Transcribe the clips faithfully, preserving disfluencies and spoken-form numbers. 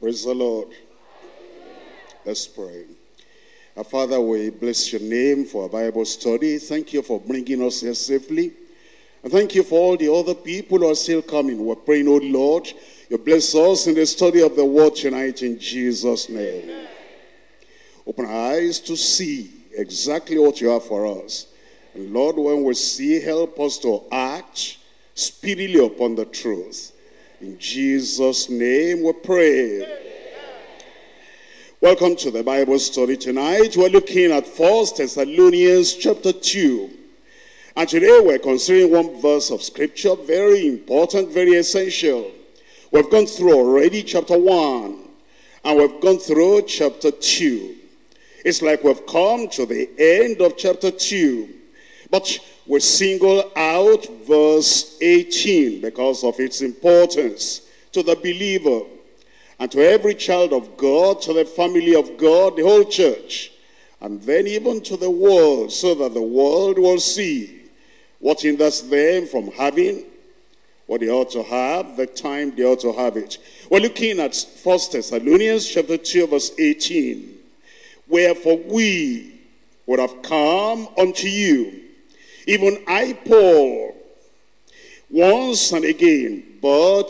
Praise the Lord. Let's pray. Our Father, we bless your name for our Bible study. Thank you for bringing us here safely. And thank you for all the other people who are still coming. We're praying, oh Lord, you bless us in the study of the word tonight in Jesus' name. Amen. Open our eyes to see exactly what you have for us. And Lord, when we see, help us to act speedily upon the truth. In Jesus' name we pray. Amen. Welcome to the Bible study tonight. We're looking at First Thessalonians chapter two. And today we're considering one verse of scripture, very important, very essential. We've gone through already chapter one, and we've gone through chapter two. It's like we've come to the end of chapter two. But we single out verse eighteen because of its importance to the believer and to every child of God, to the family of God, the whole church, and then even to the world, so that the world will see what hinders them from having what they ought to have, the time they ought to have it. We're looking at First Thessalonians chapter two, verse eighteen. Wherefore we would have come unto you, even I, Paul, once and again, but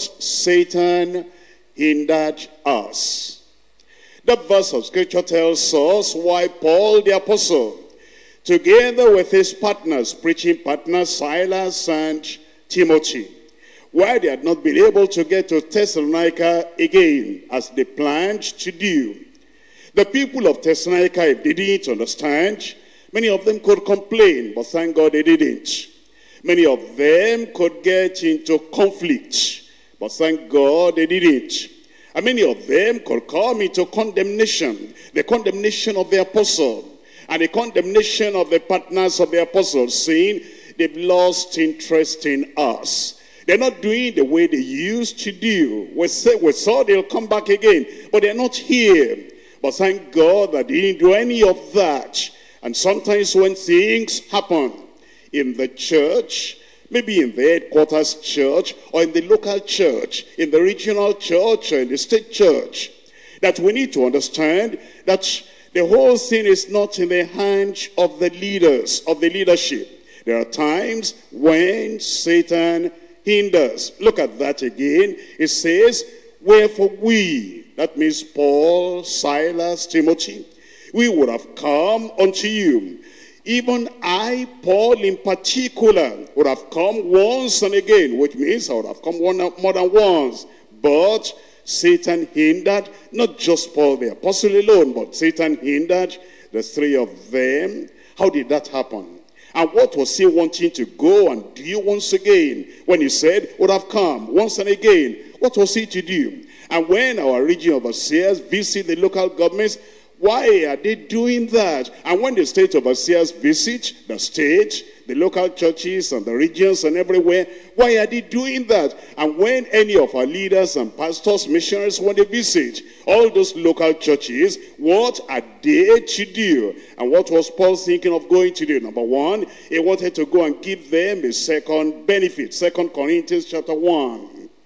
Satan hindered us. That verse of scripture tells us why Paul the apostle, together with his partners, preaching partners, Silas and Timothy, why they had not been able to get to Thessalonica again as they planned to do. The people of Thessalonica, if they didn't understand, many of them could complain, but thank God they didn't. Many of them could get into conflict, but thank God they didn't. And many of them could come into condemnation, the condemnation of the apostle, and the condemnation of the partners of the apostle, saying they've lost interest in us. They're not doing the way they used to do. We, say, we saw they'll come back again, but they're not here. But thank God that they didn't do any of that. And sometimes when things happen in the church, maybe in the headquarters church, or in the local church, in the regional church, or in the state church, that we need to understand that the whole thing is not in the hands of the leaders, of the leadership. There are times when Satan hinders. Look at that again. It says, wherefore we, that means Paul, Silas, Timothy, we would have come unto you. Even I, Paul in particular, would have come once and again, which means I would have come one, more than once. But Satan hindered, not just Paul the apostle alone, but Satan hindered the three of them. How did that happen? And what was he wanting to go and do once again? When he said, would have come once and again, what was he to do? And when our region overseers visit the local governments, why are they doing that? And when the state overseers visit the state, the local churches and the regions and everywhere, why are they doing that? And when any of our leaders and pastors, missionaries, when they visit all those local churches, what are they to do? And what was Paul thinking of going to do? Number one, he wanted to go and give them a second benefit. Second Corinthians chapter one.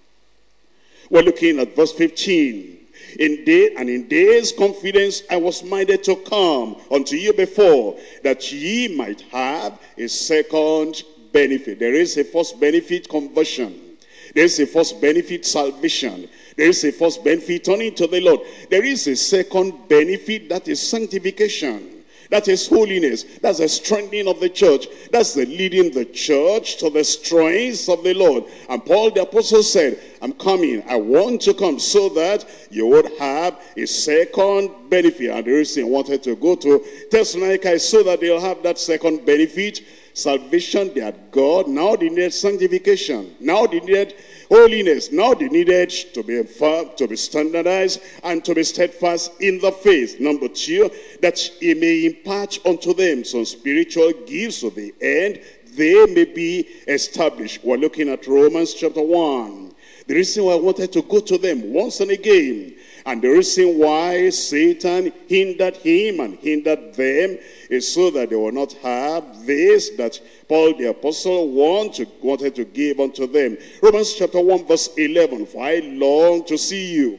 We're looking at verse fifteen. In day and in days confidence I was minded to come unto you before, that ye might have a second benefit. There is a first benefit, conversion. There is a first benefit, salvation. There is a first benefit, turning to the Lord. There is a second benefit, that is sanctification. That is holiness. That's the strengthening of the church. That's the leading the church to the strength of the Lord. And Paul the apostle said, I'm coming. I want to come so that you would have a second benefit. And the reason he wanted to go to Thessalonica is so that they'll have that second benefit. Salvation, they had God. Now they needed sanctification. Now they needed holiness. Now they needed to be firm, to be standardized, and to be steadfast in the faith. Number two, that he may impart unto them some spiritual gifts, so the end they may be established. We're looking at Romans chapter one. The reason why I wanted to go to them once and again, and the reason why Satan hindered him and hindered them, is so that they will not have this that Paul the apostle want to, wanted to give unto them. Romans chapter one verse eleven, for I long to see you,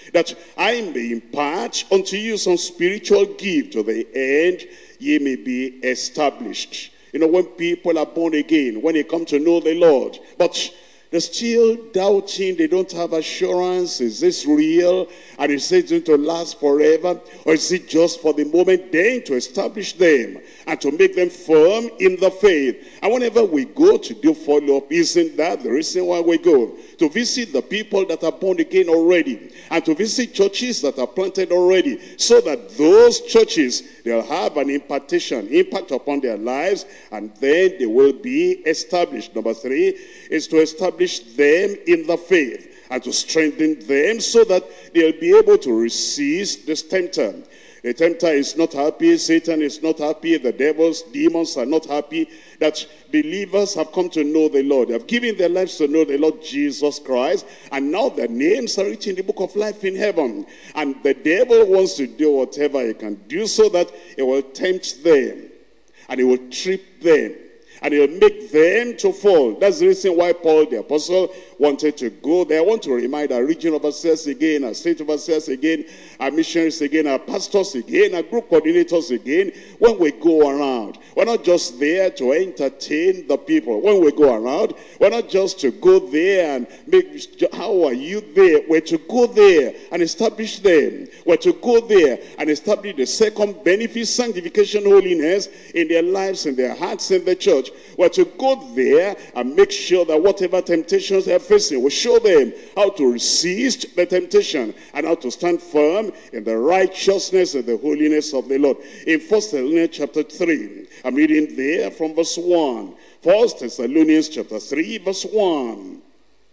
that I may impart unto you some spiritual gift to the end ye may be established. You know, when people are born again, when they come to know the Lord, but they're still doubting, they don't have assurance, is this real? And is it going to last forever? Or is it just for the moment? Then to establish them and to make them firm in the faith. And whenever we go to do follow-up, isn't that the reason why we go? To visit the people that are born again already, and to visit churches that are planted already, so that those churches, they'll have an impartation, impact upon their lives, and then they will be established. Number three is to establish them in the faith and to strengthen them so that they'll be able to resist this tempter. The tempter is not happy, Satan is not happy, the devils, demons are not happy that believers have come to know the Lord. They have given their lives to know the Lord Jesus Christ, and now their names are written in the book of life in heaven. And the devil wants to do whatever he can do so that he will tempt them, and he will trip them, and he'll make them to fall. That's the reason why Paul the apostle wanted to go there. I want to remind our region overseers again, our state overseers again, our missionaries again, our pastors again, our group coordinators again. When we go around, we're not just there to entertain the people. When we go around, we're not just to go there and make, how are you there? We're to go there and establish them. We're to go there and establish the second benefit, sanctification, holiness in their lives, in their hearts, in the church. We're to go there and make sure that whatever temptations they're facing, we show them how to resist the temptation and how to stand firm in the righteousness and the holiness of the Lord. In First Thessalonians chapter three, I'm reading there from verse one. First Thessalonians chapter three, verse one.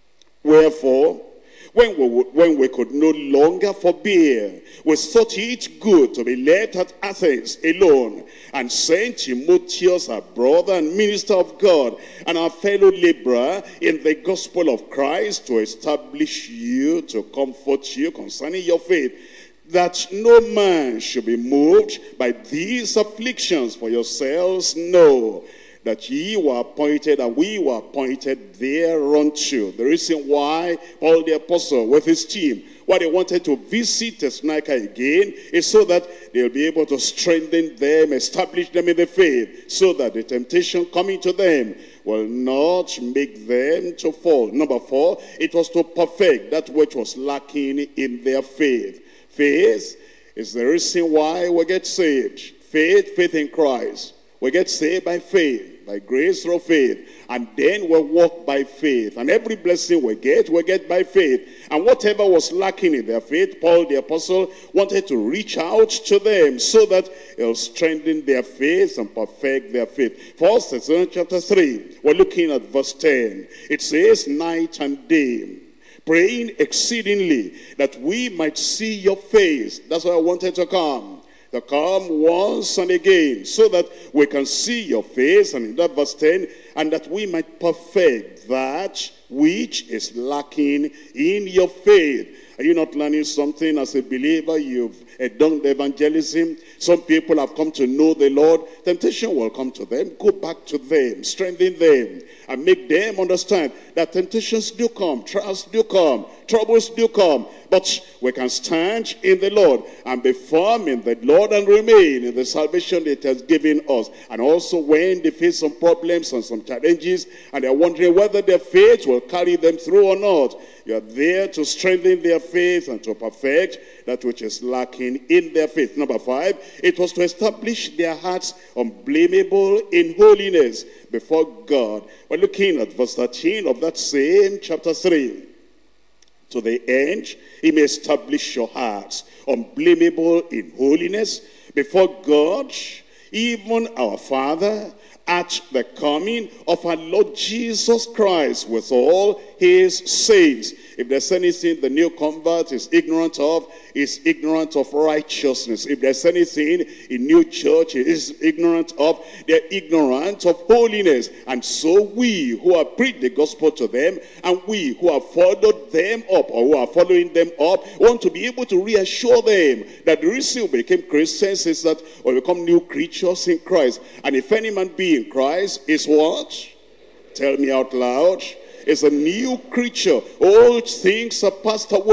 Wherefore, When we, when we could no longer forbear, we thought it good to be left at Athens alone, and sent Timotheus, our brother and minister of God, and our fellow laborer in the gospel of Christ, to establish you, to comfort you concerning your faith, that no man should be moved by these afflictions. For yourselves know that ye were appointed, and we were appointed thereunto. The reason why Paul the apostle with his team, why they wanted to visit Thessalonica again, is so that they'll be able to strengthen them, establish them in the faith, so that the temptation coming to them will not make them to fall. Number four, it was to perfect that which was lacking in their faith. Faith is the reason why we get saved. Faith, faith in Christ. We get saved by faith, by grace through faith. And then we walk by faith. And every blessing we get, we get by faith. And whatever was lacking in their faith, Paul the apostle wanted to reach out to them so that he'll strengthen their faith and perfect their faith. First Thessalonians chapter three, we're looking at verse ten. It says, night and day, praying exceedingly that we might see your face. That's why I wanted to come. To come once and again, so that we can see your face, and in that verse ten, and that we might perfect that which is lacking in your faith. Are you not learning something as a believer? You've uh, done the evangelism. Some people have come to know the Lord. Temptation will come to them. Go back to them, strengthen them, and make them understand that temptations do come, trials do come, troubles do come. But we can stand in the Lord and be firm in the Lord and remain in the salvation that He has given us. And also when they face some problems and some challenges, and they're wondering whether their faith will carry them through or not, you are there to strengthen their faith and to perfect that which is lacking in their faith. Number five, it was to establish their hearts unblameable in holiness before God. We're looking at verse thirteen of that same chapter three. To the end, He may establish your hearts unblameable in holiness before God, even our Father, at the coming of our Lord Jesus Christ with all His saints. If there's anything the new convert is ignorant of, is ignorant of righteousness. If there's anything in new church is ignorant of, they're ignorant of holiness. And so we who have preached the gospel to them, and we who have followed them up, or who are following them up, want to be able to reassure them that the reason we became Christians is that we become new creatures in Christ. And if any man be in Christ, is what? Tell me out loud. Is a new creature. Old things are passed away.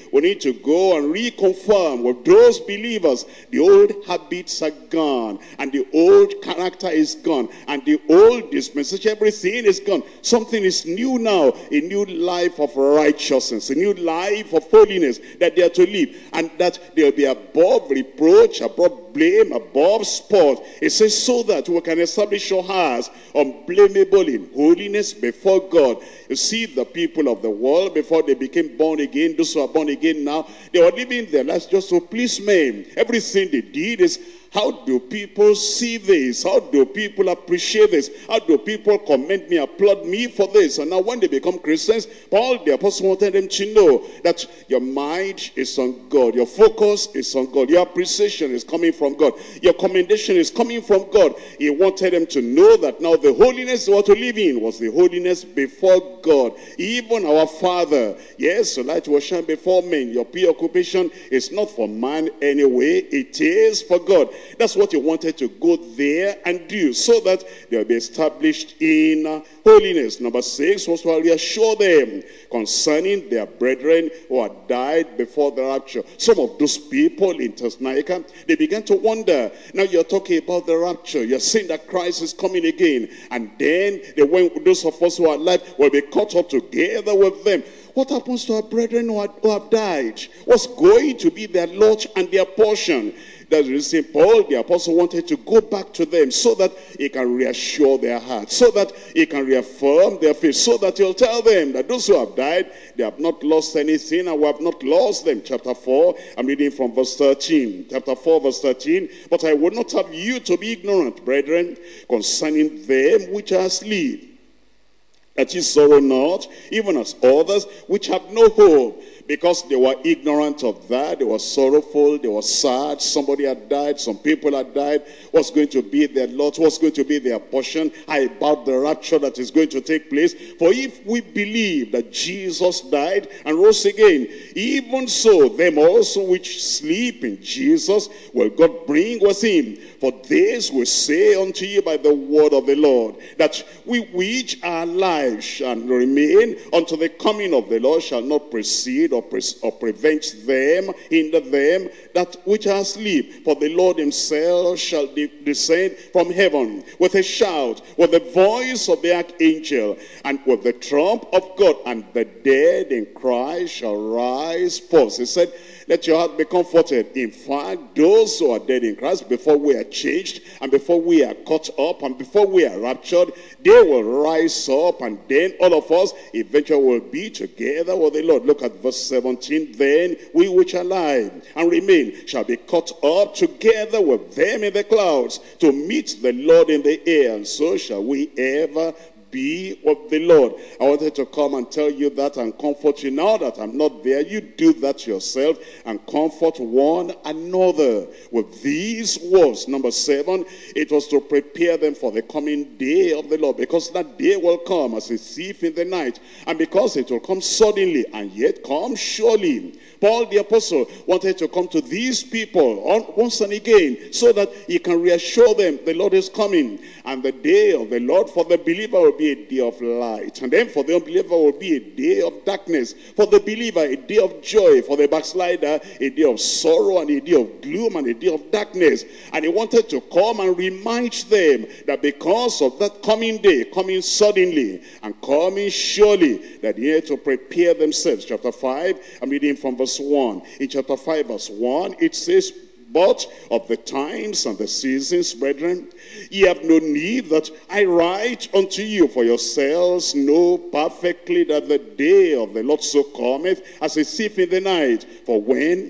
we need to go and reconfirm with those believers. The old habits are gone, and the old character is gone, and the old dispensation, everything is gone. Something is new now, a new life of righteousness, a new life of holiness that they are to live, and that they will be above reproach, above blame, above spot. It says so that we can establish our hearts unblameable in holiness before God. You see, the people of the world, before they became born again, those who are born again now, they were living their lives just to please men. Everything they did is, how do people see this? How do people appreciate this? How do people commend me, applaud me for this? And now when they become Christians, Paul the apostle wanted them to know that your mind is on God. Your focus is on God. Your appreciation is coming from God. Your commendation is coming from God. He wanted them to know that now the holiness they were to live in was the holiness before God. Even our Father, yes, so light will shine before men. Your preoccupation is not for man anyway. It is for God. That's what he wanted to go there and do, so that they'll be established in uh, holiness. Number six was to reassure them concerning their brethren who had died before the rapture. Some of those people in Thessalonica, they began to wonder. Now you're talking about the rapture. You're saying that Christ is coming again. And then they went, those of us who are alive will be caught up together with them. What happens to our brethren who, are, who have died? What's going to be their lot and their portion? That's the reason Paul the apostle wanted to go back to them, so that he can reassure their hearts, so that he can reaffirm their faith, so that he'll tell them that those who have died, they have not lost anything, and we have not lost them. Chapter four, I'm reading from verse thirteen. Chapter four, verse thirteen. But I would not have you to be ignorant, brethren, concerning them which are asleep, that ye sorrow not, even as others which have no hope. Because they were ignorant of that, they were sorrowful, they were sad. Somebody had died, some people had died. What's going to be their lot? What's going to be their portion? How about the rapture that is going to take place? For if we believe that Jesus died and rose again, even so, them also which sleep in Jesus will God bring with him. For this we say unto you by the word of the Lord, that we which are alive shall remain unto the coming of the Lord shall not precede or, pre or prevent them, hinder them that which are asleep. For the Lord himself shall de descend from heaven with a shout, with the voice of the archangel, and with the trump of God, and the dead in Christ shall rise first. He said, let your heart be comforted. In fact, those who are dead in Christ, before we are changed, and before we are caught up, and before we are raptured, they will rise up, and then all of us eventually will be together with the Lord. Look at verse seventeen. Then we which are alive and remain shall be caught up together with them in the clouds to meet the Lord in the air, and so shall we ever be with the Lord. I wanted to come and tell you that and comfort you. Now that I'm not there, you do that yourself and comfort one another with these words. Number seven, it was to prepare them for the coming day of the Lord, because that day will come as a thief in the night, and because it will come suddenly and yet come surely. Paul the apostle wanted to come to these people once and again, so that he can reassure them the Lord is coming, and the day of the Lord for the believer will be a day of light, and then for the unbeliever will be a day of darkness. For the believer, a day of joy. For the backslider, a day of sorrow and a day of gloom and a day of darkness. And he wanted to come and remind them that because of that coming day, coming suddenly and coming surely, that they had to prepare themselves. Chapter five, I'm reading from verse one. In chapter five, verse one, it says, but of the times and the seasons, brethren, ye have no need that I write unto you, for yourselves know perfectly that the day of the Lord so cometh as a thief in the night. For when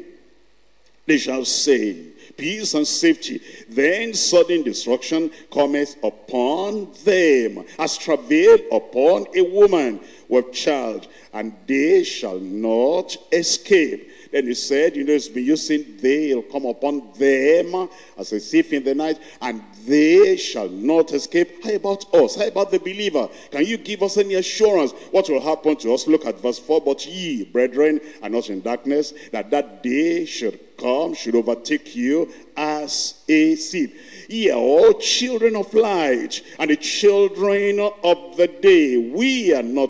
they shall say, peace and safety, then sudden destruction cometh upon them, as travail upon a woman with child, and they shall not escape. Then he said, you know, it's been using they'll come upon them as a thief in the night, and they shall not escape. How about us? How about the believer? Can you give us any assurance what will happen to us? Look at verse four. But ye, brethren, are not in darkness, that that day should come, should overtake you as a thief. Ye are all children of light, and the children of the day. We are not of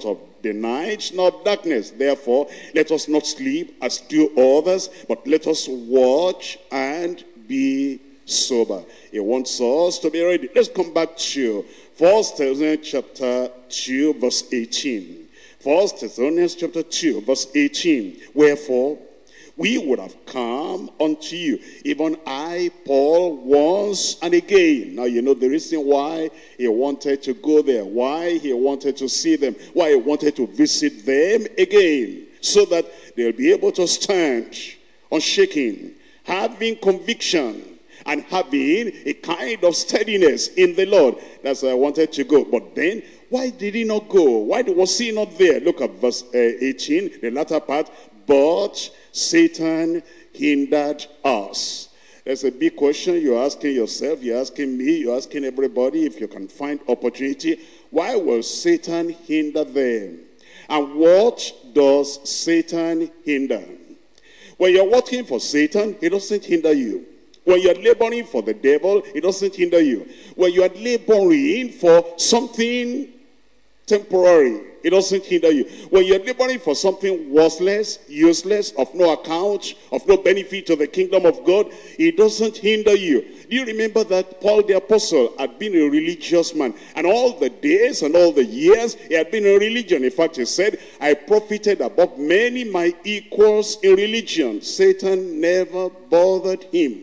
the night nor of darkness. Therefore, let us not sleep as do others, but let us watch and be sober. He wants us to be ready. Let's come back to First Thessalonians chapter two, verse eighteen. First Thessalonians chapter two, verse eighteen. Wherefore, we would have come unto you, even I, Paul, once and again. Now, you know the reason why he wanted to go there, why he wanted to see them, why he wanted to visit them again, so that they'll be able to stand unshaken, having conviction, and having a kind of steadiness in the Lord. That's why I wanted to go. But then, why did he not go? Why was he not there? Look at verse uh, eighteen, the latter part. But Satan hindered us. There's a big question you're asking yourself, you're asking me, you're asking everybody, if you can find opportunity. Why will Satan hinder them? And what does Satan hinder? When you're working for Satan, he doesn't hinder you. When you're laboring for the devil, it doesn't hinder you. When you are laboring for something temporary, it doesn't hinder you. When you're laboring for something worthless, useless, of no account, of no benefit to the kingdom of God, it doesn't hinder you. Do you remember that Paul the apostle had been a religious man? And all the days and all the years, he had been in religion. In fact, he said, I profited above many my equals in religion. Satan never bothered him.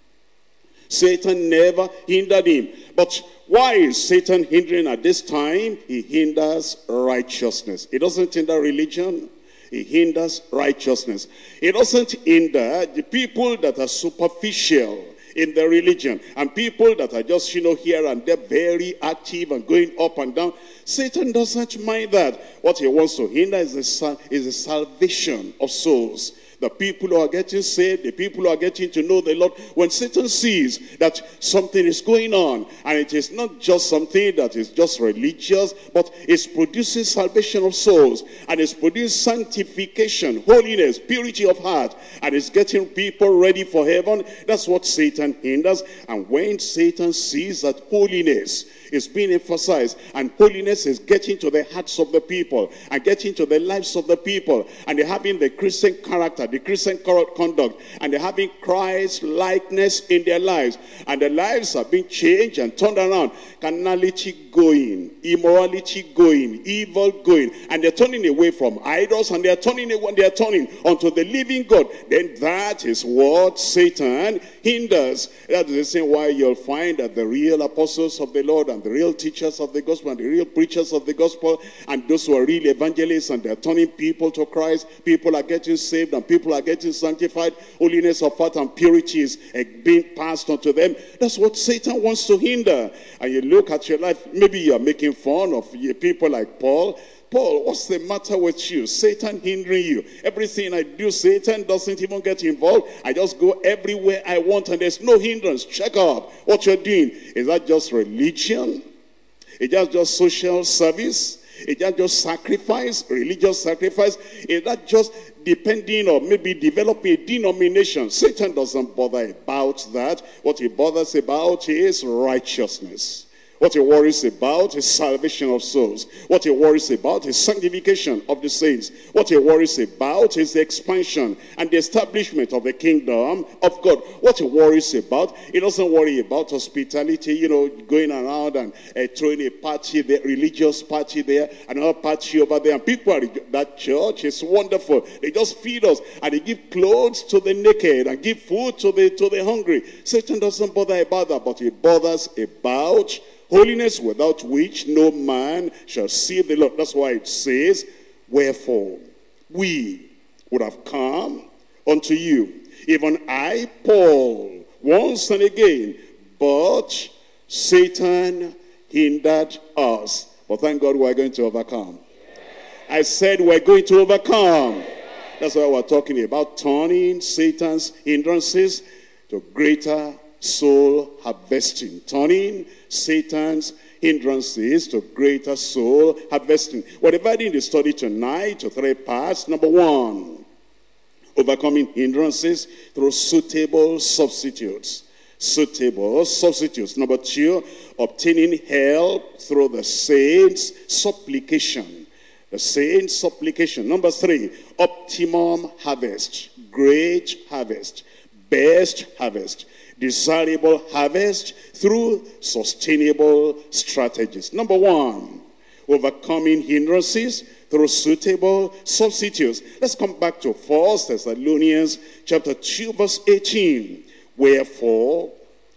Satan never hindered him. But why is Satan hindering at this time? He hinders righteousness. He doesn't hinder religion. He hinders righteousness. He doesn't hinder the people that are superficial in their religion, and people that are just, you know, here and there, very active and going up and down. Satan doesn't mind that. What he wants to hinder is the, is the salvation of souls. The people who are getting saved, the people who are getting to know the Lord. When Satan sees that something is going on, and it is not just something that is just religious, but it's producing salvation of souls, and it's producing sanctification, holiness, purity of heart, and it's getting people ready for heaven, that's what Satan hinders. And when Satan sees that holiness is being emphasized, and holiness is getting to the hearts of the people, and getting to the lives of the people, and they're having the Christian character, the Christian conduct, and they're having Christ likeness in their lives, and their lives are being changed and turned around, carnality going, immorality going, evil going, and they're turning away from idols, and they're turning away, they're turning unto the living God, then that is what Satan hinders. That's the reason why you'll find that the real apostles of the Lord, and the real teachers of the gospel, and the real preachers of the gospel, and those who are real evangelists, and they're turning people to Christ, people are getting saved, and people are getting sanctified, holiness of heart and purity is being passed on to them. That's what Satan wants to hinder. And you look at your life, maybe you're making fun of people like Paul. Paul, what's the matter with you? Satan hindering you. Everything I do, Satan doesn't even get involved. I just go everywhere I want, and there's no hindrance. Check out what you're doing. Is that just religion? Is that just social service? Is that just sacrifice, religious sacrifice? Is that just depending or maybe developing a denomination? Satan doesn't bother about that. What he bothers about is righteousness. What he worries about is salvation of souls. What he worries about is sanctification of the saints. What he worries about is the expansion and the establishment of the kingdom of God. What he worries about, he doesn't worry about hospitality, you know, going around and uh, throwing a party there, religious party there, another party over there. And people are, that church is wonderful. They just feed us, and they give clothes to the naked and give food to the, to the hungry. Satan doesn't bother about that, but he bothers about holiness, without which no man shall see the Lord. That's why it says, wherefore we would have come unto you, even I, Paul, once and again, but Satan hindered us. But thank God we're going to overcome. I said we're going to overcome. That's why we're talking about turning Satan's hindrances to greater soul harvesting. Turning Satan's hindrances to greater soul harvesting. We're dividing the study tonight to three parts. Number one, overcoming hindrances through suitable substitutes. Suitable substitutes. Number two, obtaining help through the saints' supplication. The same supplication. Number three, optimum harvest. Great harvest. Best harvest. Desirable harvest through sustainable strategies. Number one, overcoming hindrances through suitable substitutes. Let's come back to First Thessalonians chapter two, verse eighteen. Wherefore,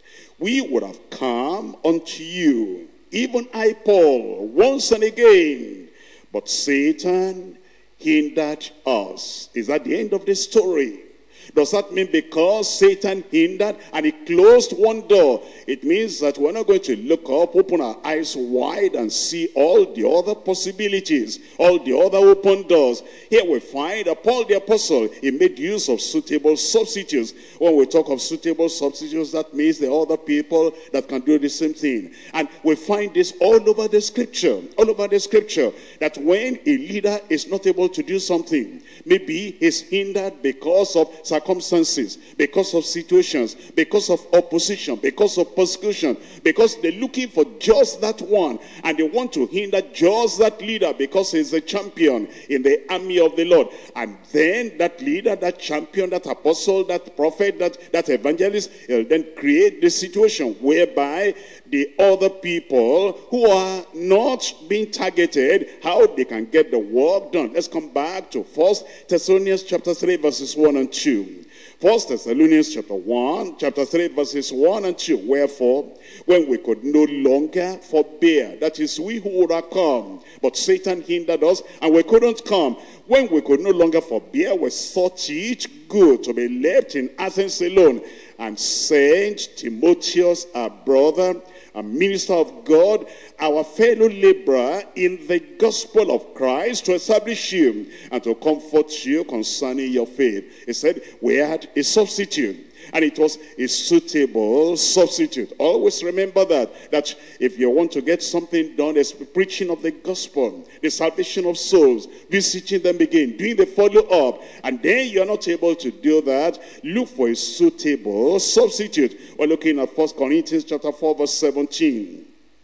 we would have come unto you, even I, Paul, once and again, but Satan hindered us. Is that the end of the story? Does that mean because Satan hindered and he closed one door, it means that we're not going to look up, open our eyes wide and see all the other possibilities, all the other open doors? Here we find that Paul the Apostle, he made use of suitable substitutes. When we talk of suitable substitutes, that means there are other people that can do the same thing. And we find this all over the scripture, all over the scripture, that when a leader is not able to do something, maybe he's hindered because of circumstances, because of situations, because of opposition, because of persecution, because they're looking for just that one, and they want to hinder just that leader because he's a champion in the army of the Lord. And then that leader, that champion, that apostle, that prophet, that, that evangelist, he'll then create the situation whereby the other people who are not being targeted, how they can get the work done. Let's come back to First Thessalonians chapter three, verses one and two. First Thessalonians chapter one, chapter three, verses one and two. Wherefore, when we could no longer forbear, that is, we who would have come, but Satan hindered us, and we couldn't come. When we could no longer forbear, we thought it good to be left in Athens alone, and sent Timotheus, our brother, a minister of God, our fellow laborer in the gospel of Christ, to establish you and to comfort you concerning your faith. He said we had a substitute, and it was a suitable substitute. Always remember that, that if you want to get something done, there's preaching of the gospel, the salvation of souls, visiting them again, doing the follow-up, and then you're not able to do that, look for a suitable substitute. We're looking at First Corinthians chapter four, verse seventeen.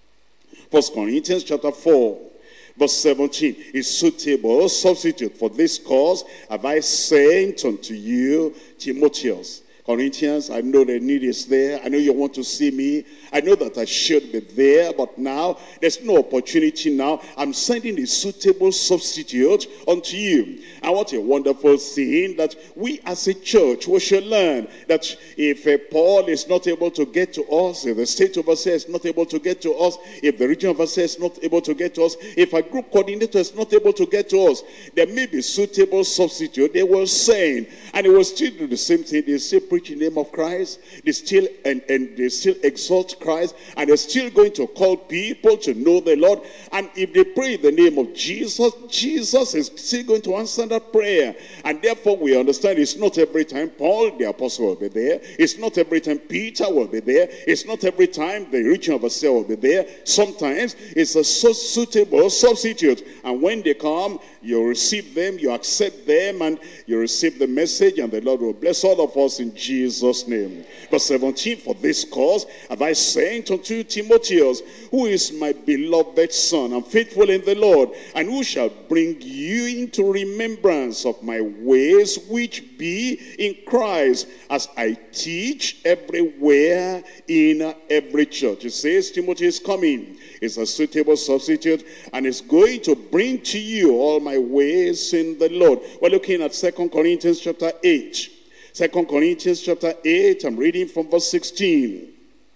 First Corinthians chapter four, verse seventeen. A suitable substitute. For this cause have I sent unto you Timotheus. Corinthians, I know the need is there. I know you want to see me. I know that I should be there, but now there's no opportunity now. I'm sending a suitable substitute unto you. And what a wonderful thing that we as a church, we should learn that if uh, Paul is not able to get to us, if the state overseer is not able to get to us, if the region overseer is not able to get to us, if a group coordinator is not able to get to us, there may be suitable substitute. They will send, and they will still do the same thing. They still preach in the name of Christ. They still and, and they still exalt Christ, and they're still going to call people to know the Lord. And if they pray in the name of Jesus, Jesus is still going to answer that prayer. And therefore we understand it's not every time Paul the apostle will be there. It's not every time Peter will be there. It's not every time the region overseer will be there. Sometimes it's a so suitable substitute, and when they come, you receive them, you accept them, and you receive the message, and the Lord will bless all of us in Jesus' name. Verse seventeen, for this cause have I sent unto Timotheus, who is my beloved son, and faithful in the Lord, and who shall bring you into remembrance of my ways, which be in Christ, as I teach everywhere in every church. It says Timothy is coming. It's a suitable substitute, and it's going to bring to you all my ways in the Lord. We're looking at Second Corinthians chapter eight. Second Corinthians chapter eight, I'm reading from verse sixteen.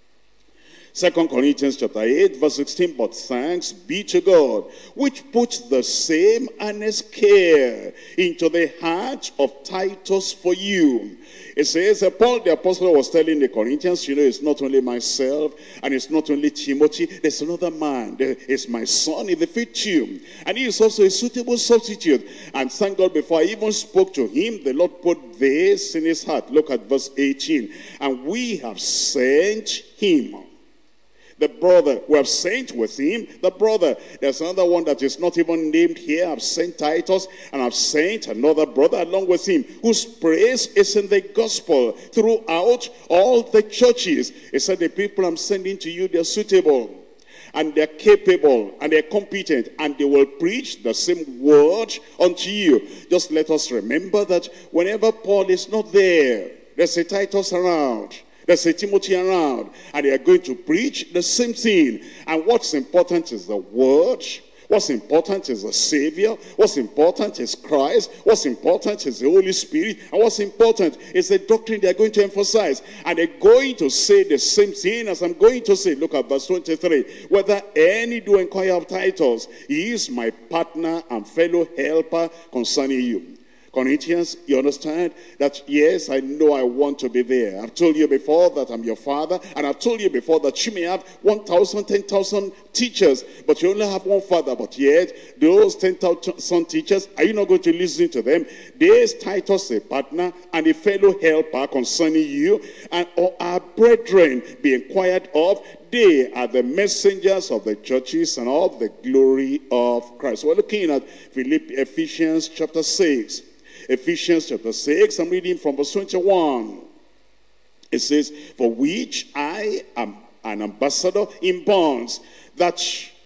Second Corinthians chapter eight, verse sixteen, but thanks be to God, which puts the same earnest care into the heart of Titus for you. It says, uh, Paul the apostle was telling the Corinthians, you know, it's not only myself, and it's not only Timothy, there's another man, it's my son in the faith too. And he is also a suitable substitute. And thank God, before I even spoke to him, the Lord put this in his heart. Look at verse eighteen. And we have sent him. The brother, we have sent with him the brother. There's another one that is not even named here. I've sent Titus, and I've sent another brother along with him, whose praise is in the gospel throughout all the churches. He said, the people I'm sending to you, they're suitable. and they're capable, and they're competent, and they will preach the same word unto you. Just let us remember that whenever Paul is not there, there's a Titus around, there's a Timothy around, and they are going to preach the same thing. And what's important is the word. What's important is the Savior. What's important is Christ. What's important is the Holy Spirit. And what's important is the doctrine they're going to emphasize. And they're going to say the same thing as I'm going to say. Look at verse twenty-three. Whether any do inquire of Titus, he is my partner and fellow helper concerning you. Corinthians, you understand that, yes, I know I want to be there. I've told you before that I'm your father, and I've told you before that you may have one thousand, ten thousand teachers, but you only have one father. But yet, those ten thousand teachers, are you not going to listen to them? There's Titus, a partner, and a fellow helper concerning you, and all our brethren be inquired of. They are the messengers of the churches and of the glory of Christ. We're looking at Philippians, Ephesians chapter six. Ephesians chapter six, I'm reading from verse twenty-one. It says, for which I am an ambassador in bonds, that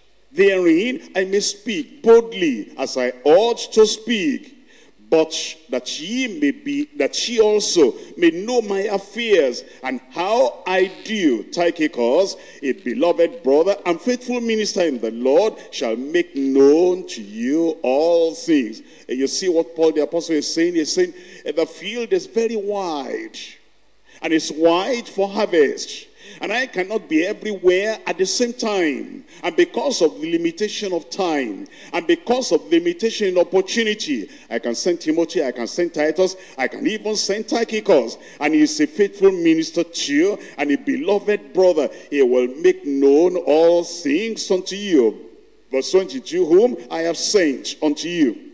therein I may speak boldly as I ought to speak, but that ye may be, that ye also may know my affairs, and how I do. Tychicus, a beloved brother and faithful minister in the Lord, shall make known to you all things. And you see what Paul the apostle is saying? He's saying the field is very wide, and it's wide for harvest. And I cannot be everywhere at the same time. And because of the limitation of time, and because of the limitation in opportunity, I can send Timothy, I can send Titus, I can even send Tychicus. And he is a faithful minister to you, and a beloved brother. He will make known all things unto you. Verse twenty-two, whom I have sent unto you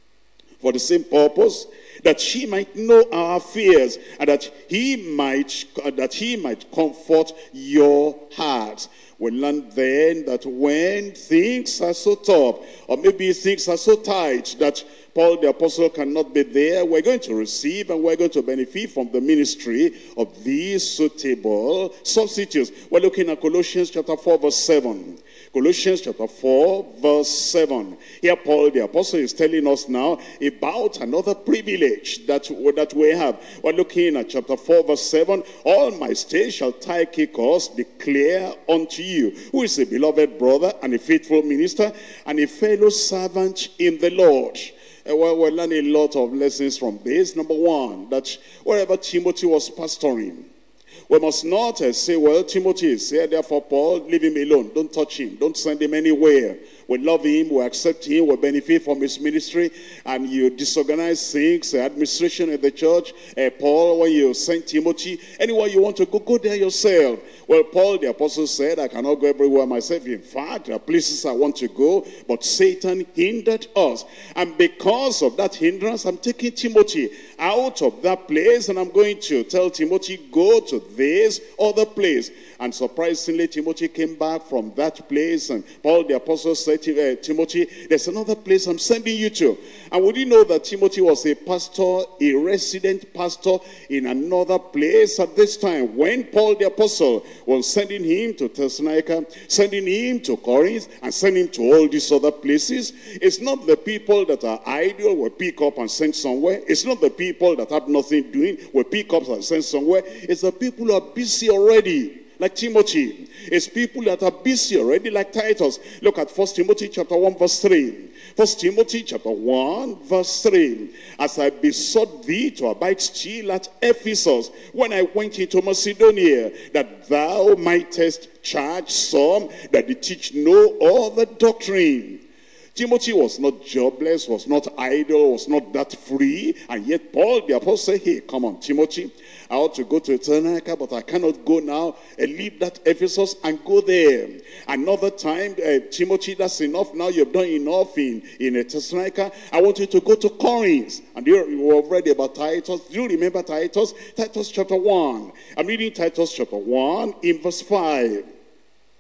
for the same purpose, that he might know our fears, and that he might uh, that he might comfort your hearts. We learn then that when things are so tough, or maybe things are so tight that Paul the apostle cannot be there, we're going to receive and we're going to benefit from the ministry of these suitable substitutes. We're looking at Colossians chapter four verse seven. Colossians chapter four verse seven. Here Paul the apostle is telling us now about another privilege that, that we have. We're looking at chapter four verse seven. All my stays shall Tychicus declare unto you, who is a beloved brother and a faithful minister and a fellow servant in the Lord. Uh, well, we're learning a lot of lessons from this. Number one, that wherever Timothy was pastoring, we must not uh, say, well, Timothy is here, therefore Paul, leave him alone. Don't touch him. Don't send him anywhere. We love him, we accept him, we benefit from his ministry, and you disorganize things, uh, administration in the church. Uh, Paul, when you send Timothy, anywhere you want to go, go there yourself. Well, Paul the apostle said, I cannot go everywhere myself. In fact, there are places I want to go, but Satan hindered us. And because of that hindrance, I'm taking Timothy out of that place, and I'm going to tell Timothy, go to this other place. And surprisingly, Timothy came back from that place, and Paul the apostle said to uh, Timothy, there's another place I'm sending you to. And would you know that Timothy was a pastor, a resident pastor in another place at this time, when Paul the apostle was sending him to Thessalonica, sending him to Corinth, and sending him to all these other places? It's not the people that are idle will pick up and send somewhere. It's not the people that have nothing doing will pick up and send somewhere. It's the people who are busy already, like Timothy. It's people that are busy already, like Titus. Look at First Timothy chapter one verse three. First Timothy chapter one verse three. As I besought thee to abide still at Ephesus, when I went into Macedonia, that thou mightest charge some that they teach no other doctrine. Timothy was not jobless, was not idle, was not that free. And yet Paul the apostle said, hey, come on, Timothy, I ought to go to Thessalonica, but I cannot go now. And leave that Ephesus and go there. Another time, uh, Timothy, that's enough. Now you've done enough in, in Thessalonica. I want you to go to Corinth. And you, you have read about Titus. Do you remember Titus? Titus chapter one. I'm reading Titus chapter one in verse five.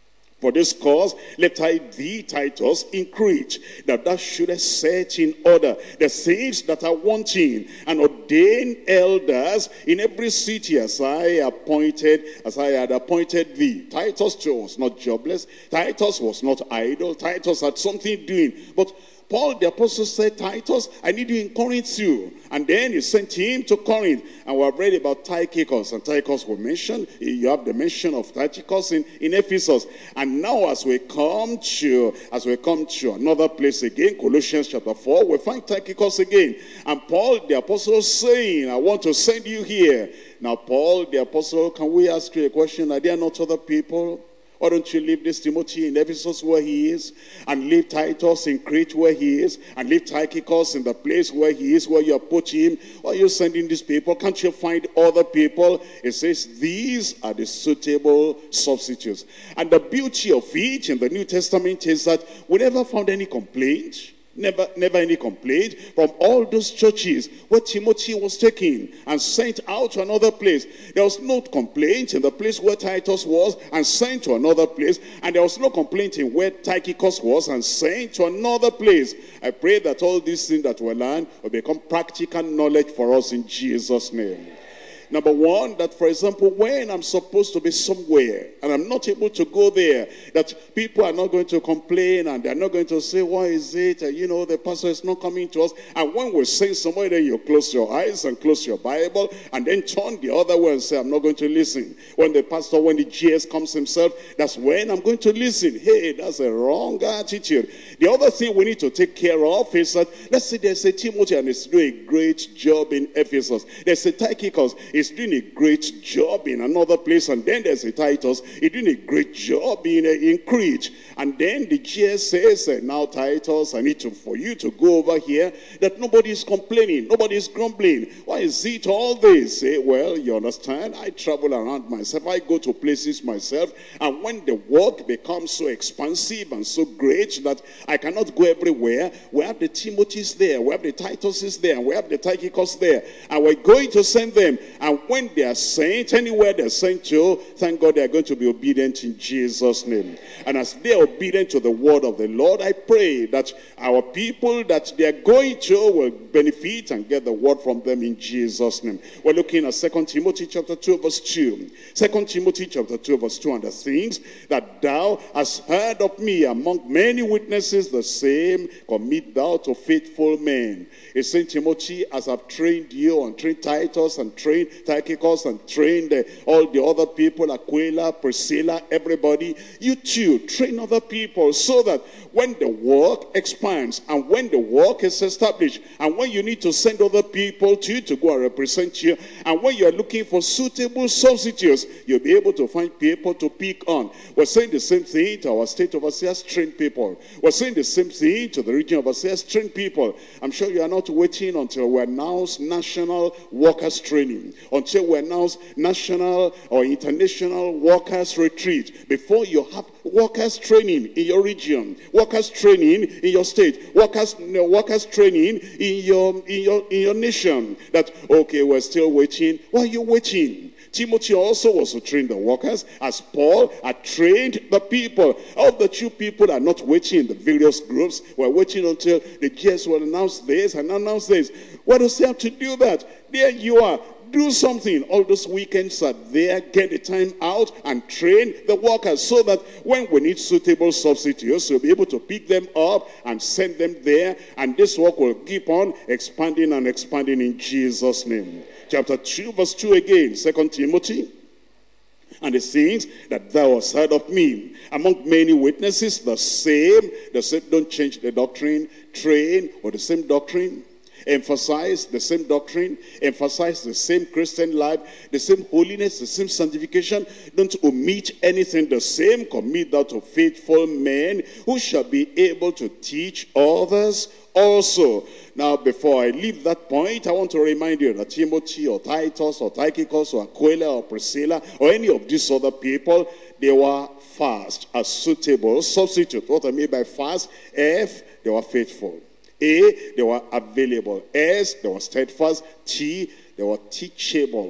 For this cause left I thee, Titus, in Crete, that thou shouldest set in order the things that are wanting, and ordain elders in every city as I appointed, as I had appointed thee. Titus too was not jobless. Titus was not idle. Titus had something doing. But Paul the apostle said, Titus, I need you in Corinth too. And then he sent him to Corinth. And we have read about Tychicus. And Tychicus was mentioned. You have the mention of Tychicus in, in Ephesus. And now as we come to as we come to another place again, Colossians chapter four, we find Tychicus again. And Paul the apostle saying, I want to send you here. Now Paul the apostle, can we ask you a question? Are there not other people? Why don't you leave this Timothy in Ephesus where he is, and leave Titus in Crete where he is, and leave Tychicus in the place where he is, where you have put him? Why are you sending these people? Can't you find other people? It says these are the suitable substitutes. And the beauty of it in the New Testament is that we never found any complaint. Never, never any complaint from all those churches where Timothy was taken and sent out to another place. There was no complaint in the place where Titus was and sent to another place. And there was no complaint in where Tychicus was and sent to another place. I pray that all these things that we learn will become practical knowledge for us in Jesus' name. Number one, that for example, when I'm supposed to be somewhere and I'm not able to go there, that people are not going to complain and they're not going to say, why is it, uh, you know, the pastor is not coming to us. And when we're saying somewhere, then you close your eyes and close your Bible and then turn the other way and say, I'm not going to listen. When the pastor, when the G S comes himself, that's when I'm going to listen. Hey, that's a wrong attitude. The other thing we need to take care of is that, let's say there's a Timothy and he's doing a great job in Ephesus. There's a Tychicus. He's doing a great job in another place, and then there's a Titus. He's doing a great job in, uh, in Crete. And then the G S says, uh, now Titus, I need to, for you to go over here, that nobody is complaining, nobody is grumbling. Why is it all this? Say, well, you understand, I travel around myself, I go to places myself, and when the work becomes so expansive and so great that I cannot go everywhere, we have the Timothys there, we have the Tituses there, and we have the Tychicus there, and we're going to send them. And when they are sent, anywhere they're sent to, thank God they're going to be obedient in Jesus' name. And as they're obedient to the word of the Lord, I pray that our people that they're going to will benefit and get the word from them in Jesus' name. We're looking at Second Timothy chapter two, verse two. Second Timothy chapter two, verse two, and the things that thou hast heard of me among many witnesses, the same commit thou to faithful men. It's Saint Timothy, as I've trained you and trained Titus and trained Tychicus and trained uh, all the other people, Aquila, Priscilla, everybody, you too train other people so that when the work expands and when the work is established and when you need to send other people to you to go and represent you, and when you're looking for suitable substitutes, you'll be able to find people to pick on. We're saying the same thing to our state overseers, train people. We're saying the same thing to the region overseers, train people. I'm sure you are not waiting until we announce national workers training, until we announce national or international workers retreat, before you have workers training in your region, workers training in your state, workers workers training in your in your in your nation. That okay, we're still waiting. Why are you waiting? Timothy also was to train the workers, as Paul had trained the people. All the two people are not waiting in the various groups. We're waiting until the G S will announce this and announce this. Why does he have to do that? There you are. Do something. All those weekends are there. Get the time out and train the workers so that when we need suitable substitutes, you'll be able to pick them up and send them there. And this work will keep on expanding and expanding in Jesus' name. Chapter two, verse two again, Second Timothy. And the things that thou hast heard of me among many witnesses, the same, the same, don't change the doctrine, train or the same doctrine. Emphasize the same doctrine, emphasize the same Christian life, the same holiness, the same sanctification. Don't omit anything. The same commit thou to faithful men who shall be able to teach others also. Now, before I leave that point, I want to remind you that Timothy or Titus or Tychicus or Aquila or Priscilla or any of these other people, they were fast, a suitable substitute. What I mean by fast, F, they were faithful. A, they were available. S, they were steadfast. T, they were teachable.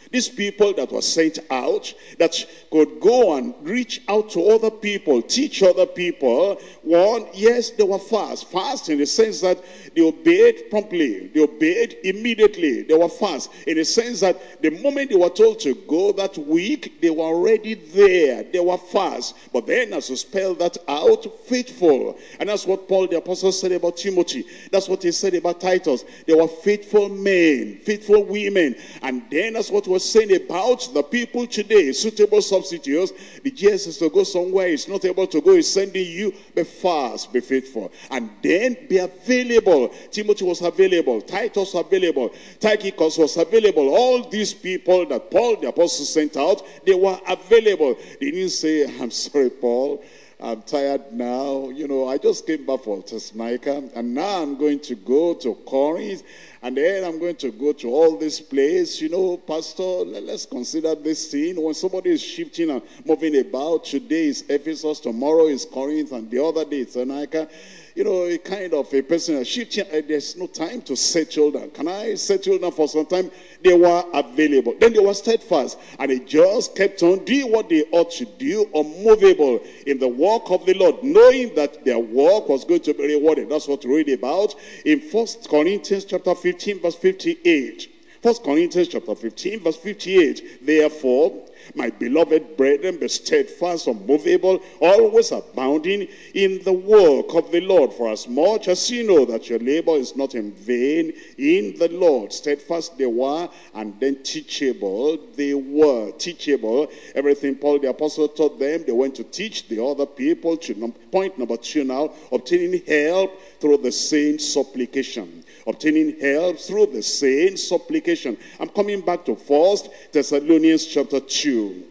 These people that were sent out, that could go and reach out to other people, teach other people. One, yes, they were fast. Fast in the sense that they obeyed promptly. They obeyed immediately. They were fast in the sense that the moment they were told to go that week, they were already there. They were fast. But then as you spell that out, faithful. And that's what Paul the Apostle said about Timothy. That's what he said about Titus. They were faithful men, faithful women. And then that's what was saying about the people today, suitable substitutes. The G S is to go somewhere, he's not able to go, he's sending you. Be fast, be faithful, and then be available. Timothy was available, Titus was available, Tychicus was available. All these people that Paul the Apostle sent out, they were available. They didn't say, I'm sorry, Paul, I'm tired now. You know, I just came back from Thessalonica, and now I'm going to go to Corinth, and then I'm going to go to all this place. You know, Pastor, let's consider this thing. When somebody is shifting and moving about, today is Ephesus, tomorrow is Corinth, and the other day it's Thessalonica. You know, a kind of a person is shifting, there's no time to settle down. Can I settle down for some time? They were available. Then they were steadfast, and they just kept on doing what they ought to do, unmovable in the work of the Lord, knowing that their work was going to be rewarded. That's what we read about in First Corinthians chapter fifteen, verse fifty-eight. First Corinthians chapter fifteen, verse fifty-eight. Therefore, my beloved brethren, be steadfast, unmovable, always abounding in the work of the Lord. For as much as you know that your labor is not in vain in the Lord. Steadfast they were, and then teachable they were. Teachable. Everything Paul the Apostle taught them, they went to teach the other people. To point number two now, obtaining help through the saints' supplication. Obtaining help through the saints' supplication. I'm coming back to First Thessalonians chapter two.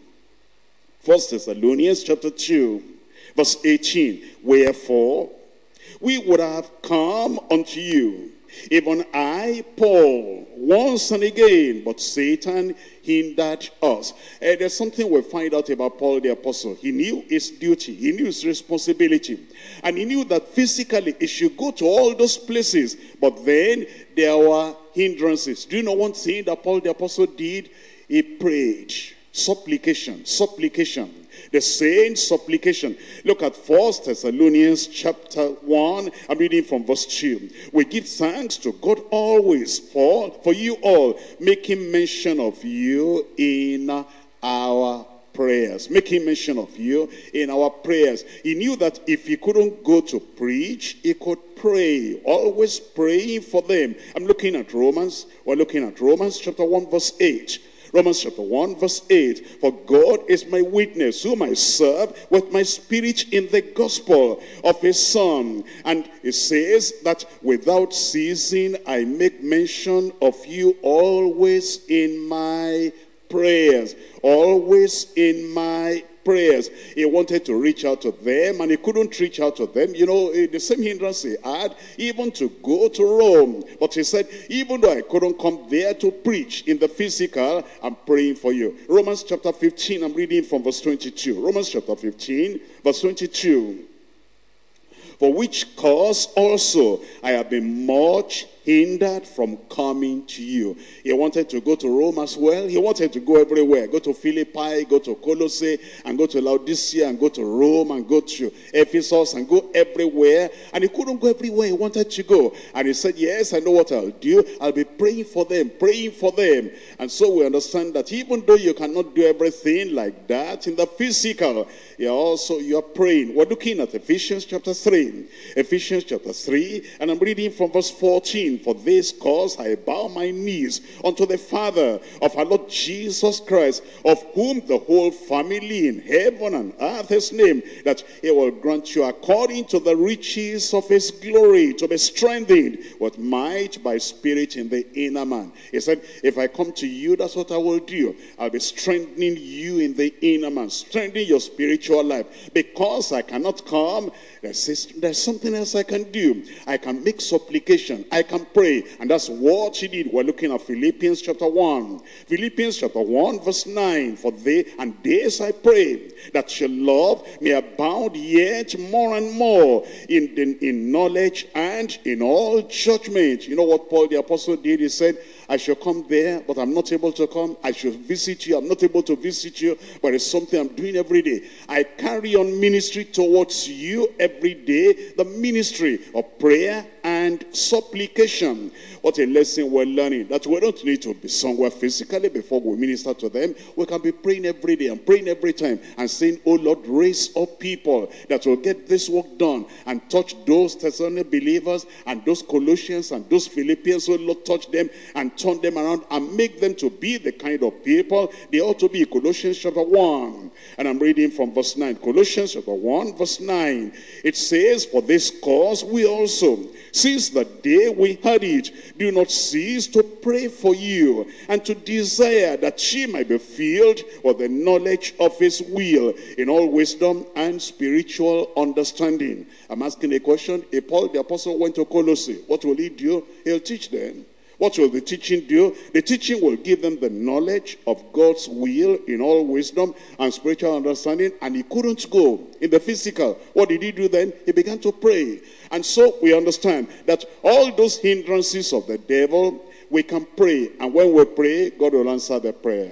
First Thessalonians chapter two, verse eighteen. Wherefore, we would have come unto you, even I, Paul, once and again, but Satan hindered us. Uh, there's something we find out about Paul the Apostle. He knew his duty. He knew his responsibility. And he knew that physically he should go to all those places. But then there were hindrances. Do you know one thing that Paul the Apostle did? He prayed. Supplication. Supplication. The saints' supplication. Look at First Thessalonians chapter one. I'm reading from verse two. We give thanks to God always for, for you all, making mention of you in our prayers. Making mention of you in our prayers. He knew that if he couldn't go to preach, he could pray. Always praying for them. I'm looking at Romans. We're looking at Romans chapter one verse eight. Romans chapter one verse eight. For God is my witness, whom I serve with my spirit in the gospel of his Son. And it says that without ceasing I make mention of you always in my prayers. Always in my prayers. He wanted to reach out to them, and he couldn't reach out to them. You know, the same hindrance he had, even to go to Rome. But he said, even though I couldn't come there to preach in the physical, I'm praying for you. Romans chapter fifteen, I'm reading from verse twenty-two. Romans chapter fifteen, verse twenty-two. For which cause also I have been much hindered from coming to you. He wanted to go to Rome as well. He wanted to go everywhere. Go to Philippi, go to Colossae, and go to Laodicea, and go to Rome, and go to Ephesus, and go everywhere. And he couldn't go everywhere he wanted to go. And he said, yes, I know what I'll do. I'll be praying for them, praying for them. And so we understand that even though you cannot do everything like that in the physical, you're also, you're praying. We're looking at Ephesians chapter three. Ephesians chapter three, and I'm reading from verse fourteen. For this cause I bow my knees unto the Father of our Lord Jesus Christ, of whom the whole family in heaven and earth is named, that he will grant you according to the riches of his glory to be strengthened with might by spirit in the inner man. He said, if I come to you, that's what I will do. I'll be strengthening you in the inner man, strengthening your spiritual life. Because I cannot come, there's, there's something else I can do. I can make supplication. I can can pray. And that's what he did. We're looking at Philippians chapter one. Philippians chapter one verse nine. For they, and this I pray, that your love may abound yet more and more in, in, in knowledge and in all judgment. You know what Paul the apostle did? He said, I shall come there, but I'm not able to come. I shall visit you. I'm not able to visit you, but it's something I'm doing every day. I carry on ministry towards you every day, the ministry of prayer and supplication. What a lesson we're learning, that we don't need to be somewhere physically before we minister to them. We can be praying every day and praying every time and saying, oh Lord, raise up people that will get this work done and touch those Thessalonian believers and those Colossians and those Philippians. Oh Lord, touch them and turn them around and make them to be the kind of people they ought to be. Colossians chapter one, and I'm reading from verse nine. Colossians chapter one verse nine. It says, for this cause we also, since the day we heard it, do not cease to pray for you and to desire that ye might be filled with the knowledge of his will in all wisdom and spiritual understanding. I'm asking a question. If Paul the apostle went to Colossae, what will he do? He'll teach them. What will the teaching do? The teaching will give them the knowledge of God's will in all wisdom and spiritual understanding. And he couldn't go in the physical. What did he do then? He began to pray. And so we understand that all those hindrances of the devil, we can pray. And when we pray, God will answer the prayer.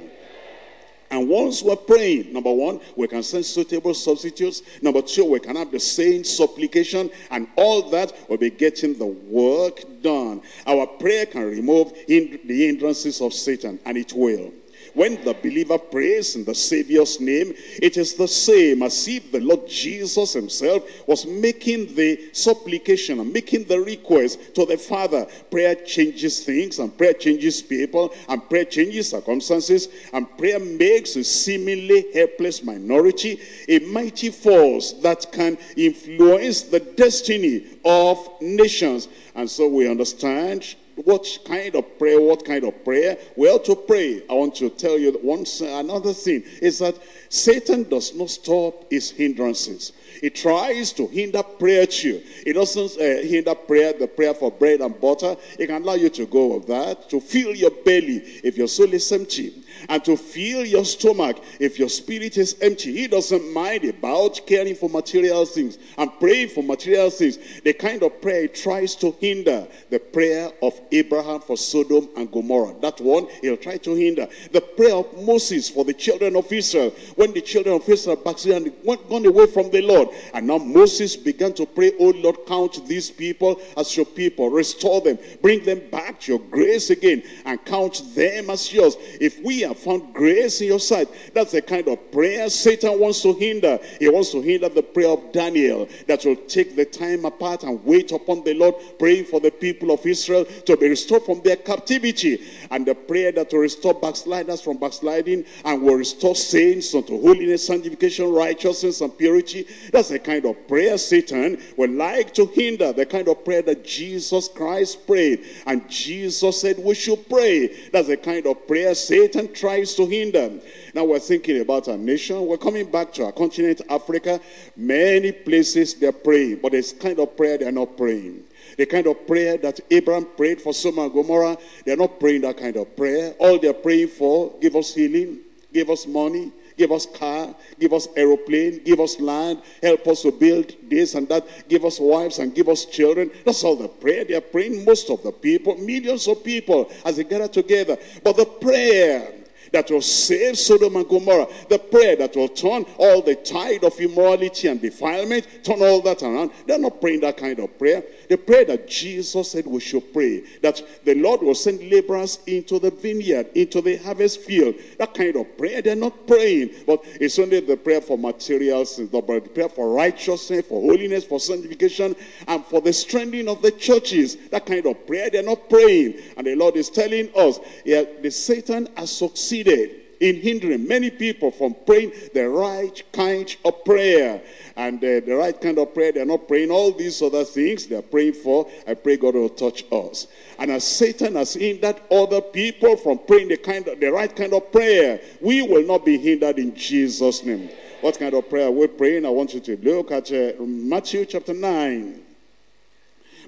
And once we're praying, number one, we can send suitable substitutes. Number two, we can have the same supplication. And all that will be getting the work done. Our prayer can remove the hindrances of Satan, and it will. When the believer prays in the Savior's name, it is the same as if the Lord Jesus himself was making the supplication and making the request to the Father. Prayer changes things, and prayer changes people, and prayer changes circumstances, and prayer makes a seemingly helpless minority a mighty force that can influence the destiny of nations. And so we understand what kind of prayer, what kind of prayer we ought to pray. I want to tell you once another thing is that Satan does not stop his hindrances. He tries to hinder prayer too. He doesn't uh, hinder prayer, the prayer for bread and butter. He can allow you to go with that, to fill your belly if your soul is empty, and to fill your stomach if your spirit is empty. He doesn't mind about caring for material things and praying for material things. The kind of prayer he tries to hinder, the prayer of Abraham for Sodom and Gomorrah. That one, he'll try to hinder. The prayer of Moses for the children of Israel, when the children of Israel backslid and went gone away from the Lord. And now Moses began to pray, oh Lord, count these people as your people. Restore them. Bring them back to your grace again and count them as yours. If we have found grace in your sight, that's the kind of prayer Satan wants to hinder. He wants to hinder the prayer of Daniel that will take the time apart and wait upon the Lord, praying for the people of Israel to be restored from their captivity. And the prayer that will restore backsliders from backsliding and will restore saints unto holiness, sanctification, righteousness, and purity. That's the kind of prayer Satan would like to hinder, the kind of prayer that Jesus Christ prayed. And Jesus said we should pray. That's the kind of prayer Satan tries to hinder. Now we're thinking about our nation. We're coming back to our continent, Africa. Many places they're praying, but it's kind of prayer they're not praying. The kind of prayer that Abraham prayed for Sodom and Gomorrah, they're not praying that kind of prayer. All they're praying for, give us healing, give us money, give us car, give us aeroplane, give us land, help us to build this and that, give us wives and give us children. That's all the prayer they are praying, most of the people, millions of people as they gather together. But the prayer that will save Sodom and Gomorrah, the prayer that will turn all the tide of immorality and defilement, turn all that around, they're not praying that kind of prayer. The prayer that Jesus said we should pray, that the Lord will send laborers into the vineyard, into the harvest field. That kind of prayer, they're not praying. But it's only the prayer for materials, the prayer for righteousness, for holiness, for sanctification, and for the strengthening of the churches. That kind of prayer, they're not praying. And the Lord is telling us, yeah, the Satan has succeeded in hindering many people from praying the right kind of prayer. And uh, the right kind of prayer, they're not praying all these other things they're praying for. I pray God will touch us. And as Satan has hindered other people from praying the kind of, the right kind of prayer, we will not be hindered in Jesus' name. What kind of prayer we're praying? I want you to look at uh, Matthew chapter nine.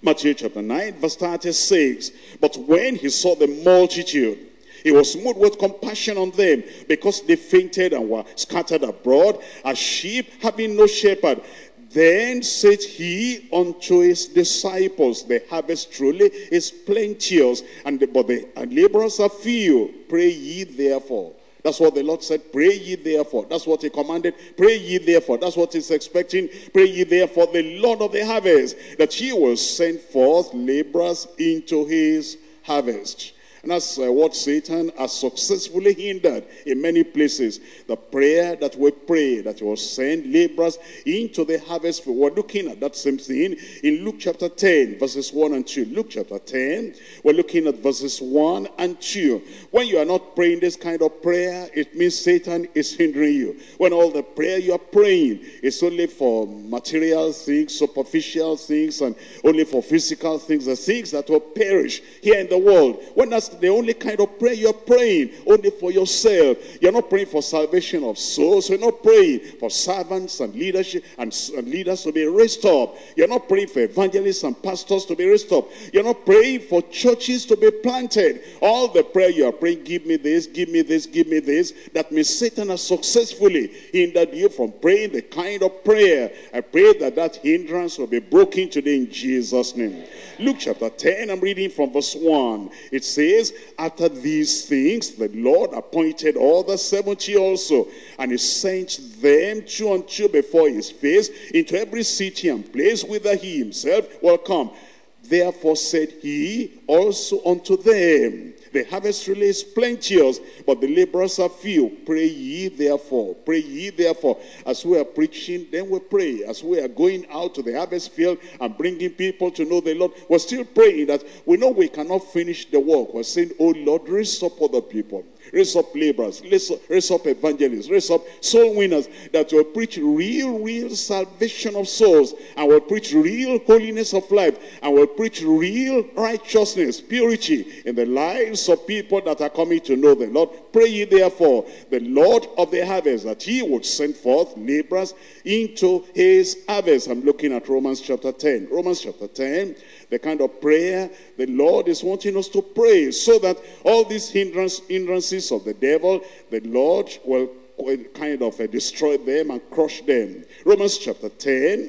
Matthew chapter nine, verse thirty-six. But when he saw the multitude, he was moved with compassion on them, because they fainted and were scattered abroad as sheep having no shepherd. Then said he unto his disciples, the harvest truly is plenteous, and the, but the and laborers are few. Pray ye therefore. That's what the Lord said. Pray ye therefore. That's what he commanded. Pray ye therefore. That's what he's expecting. Pray ye therefore the Lord of the harvest, that he will send forth laborers into his harvest. And that's uh, what Satan has successfully hindered in many places. The prayer that we pray, that will send laborers into the harvest. We're looking at that same thing in Luke chapter ten, verses one and two. Luke chapter ten, we're looking at verses one and two. When you are not praying this kind of prayer, it means Satan is hindering you. When all the prayer you are praying is only for material things, superficial things, and only for physical things, the things that will perish here in the world. When that's the only kind of prayer you're praying, only for yourself. You're not praying for salvation of souls. You're not praying for servants and leadership and, and leaders to be raised up. You're not praying for evangelists and pastors to be raised up. You're not praying for churches to be planted. All the prayer you are praying, give me this, give me this, give me this, that means Satan has successfully hindered you from praying the kind of prayer. I pray that that hindrance will be broken today in Jesus' name. Luke chapter ten, I'm reading from verse one. It says, after these things, the Lord appointed all the seventy also, and he sent them two and two before his face into every city and place whither he himself will come. Therefore said he also unto them, the harvest really is plenteous, but the laborers are few. Pray ye therefore. Pray ye therefore. As we are preaching, then we pray. As we are going out to the harvest field and bringing people to know the Lord, we're still praying that we know we cannot finish the work. We're saying, oh Lord, raise up other people. Raise up laborers. Raise up, raise up evangelists. Raise up soul winners that will preach real, real salvation of souls, and will preach real holiness of life, and will preach real righteousness, purity in the lives of people that are coming to know the Lord. Pray ye therefore the Lord of the harvest, that he would send forth laborers into his harvest. I'm looking at Romans chapter ten. Romans chapter ten, the kind of prayer the Lord is wanting us to pray, so that all these hindrance, hindrances of the devil, the Lord will kind of uh, destroy them and crush them. Romans chapter ten,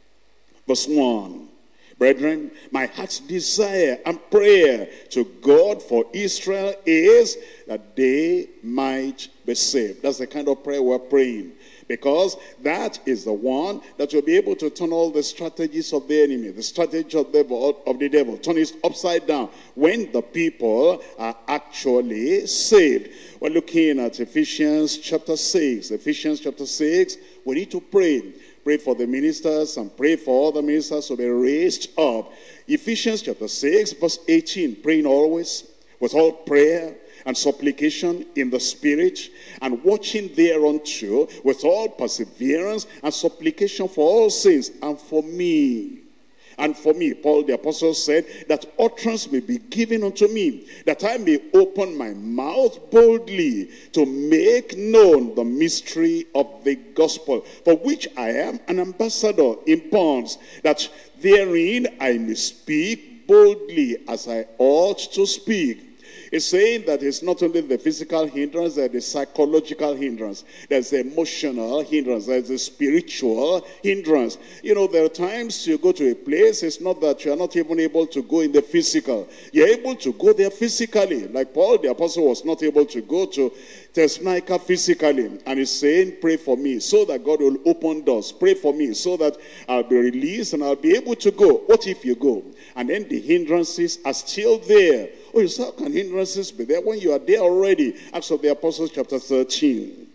verse one. Brethren, my heart's desire and prayer to God for Israel is that they might be saved. That's the kind of prayer we're praying, because that is the one that will be able to turn all the strategies of the enemy, the strategy of the devil, of the devil, turn it upside down when the people are actually saved. We're looking at Ephesians chapter six. Ephesians chapter six, we need to pray. Pray for the ministers and pray for all the ministers to be raised up. Ephesians chapter six, verse eighteen, praying always with all prayer and supplication in the Spirit, and watching thereunto with all perseverance and supplication for all saints, and for me. And for me, Paul the apostle said, that utterance may be given unto me, that I may open my mouth boldly to make known the mystery of the gospel, for which I am an ambassador in bonds, that therein I may speak boldly as I ought to speak. It's saying that it's not only the physical hindrance, there's the psychological hindrance, there's the emotional hindrance, there's the spiritual hindrance. You know, there are times you go to a place, it's not that you're not even able to go in the physical. You're able to go there physically. Like Paul the apostle was not able to go to Thessalonica physically. And he's saying, pray for me so that God will open doors. Pray for me so that I'll be released and I'll be able to go. What if you go? And then the hindrances are still there. Oh, you say, how can hindrances be there when you are there already? Acts of the Apostles chapter thirteen.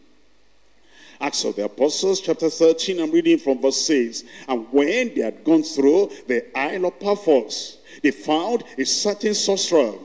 Acts of the Apostles chapter thirteen, I'm reading from verse six. And when they had gone through the Isle of Paphos, they found a certain sorcerer,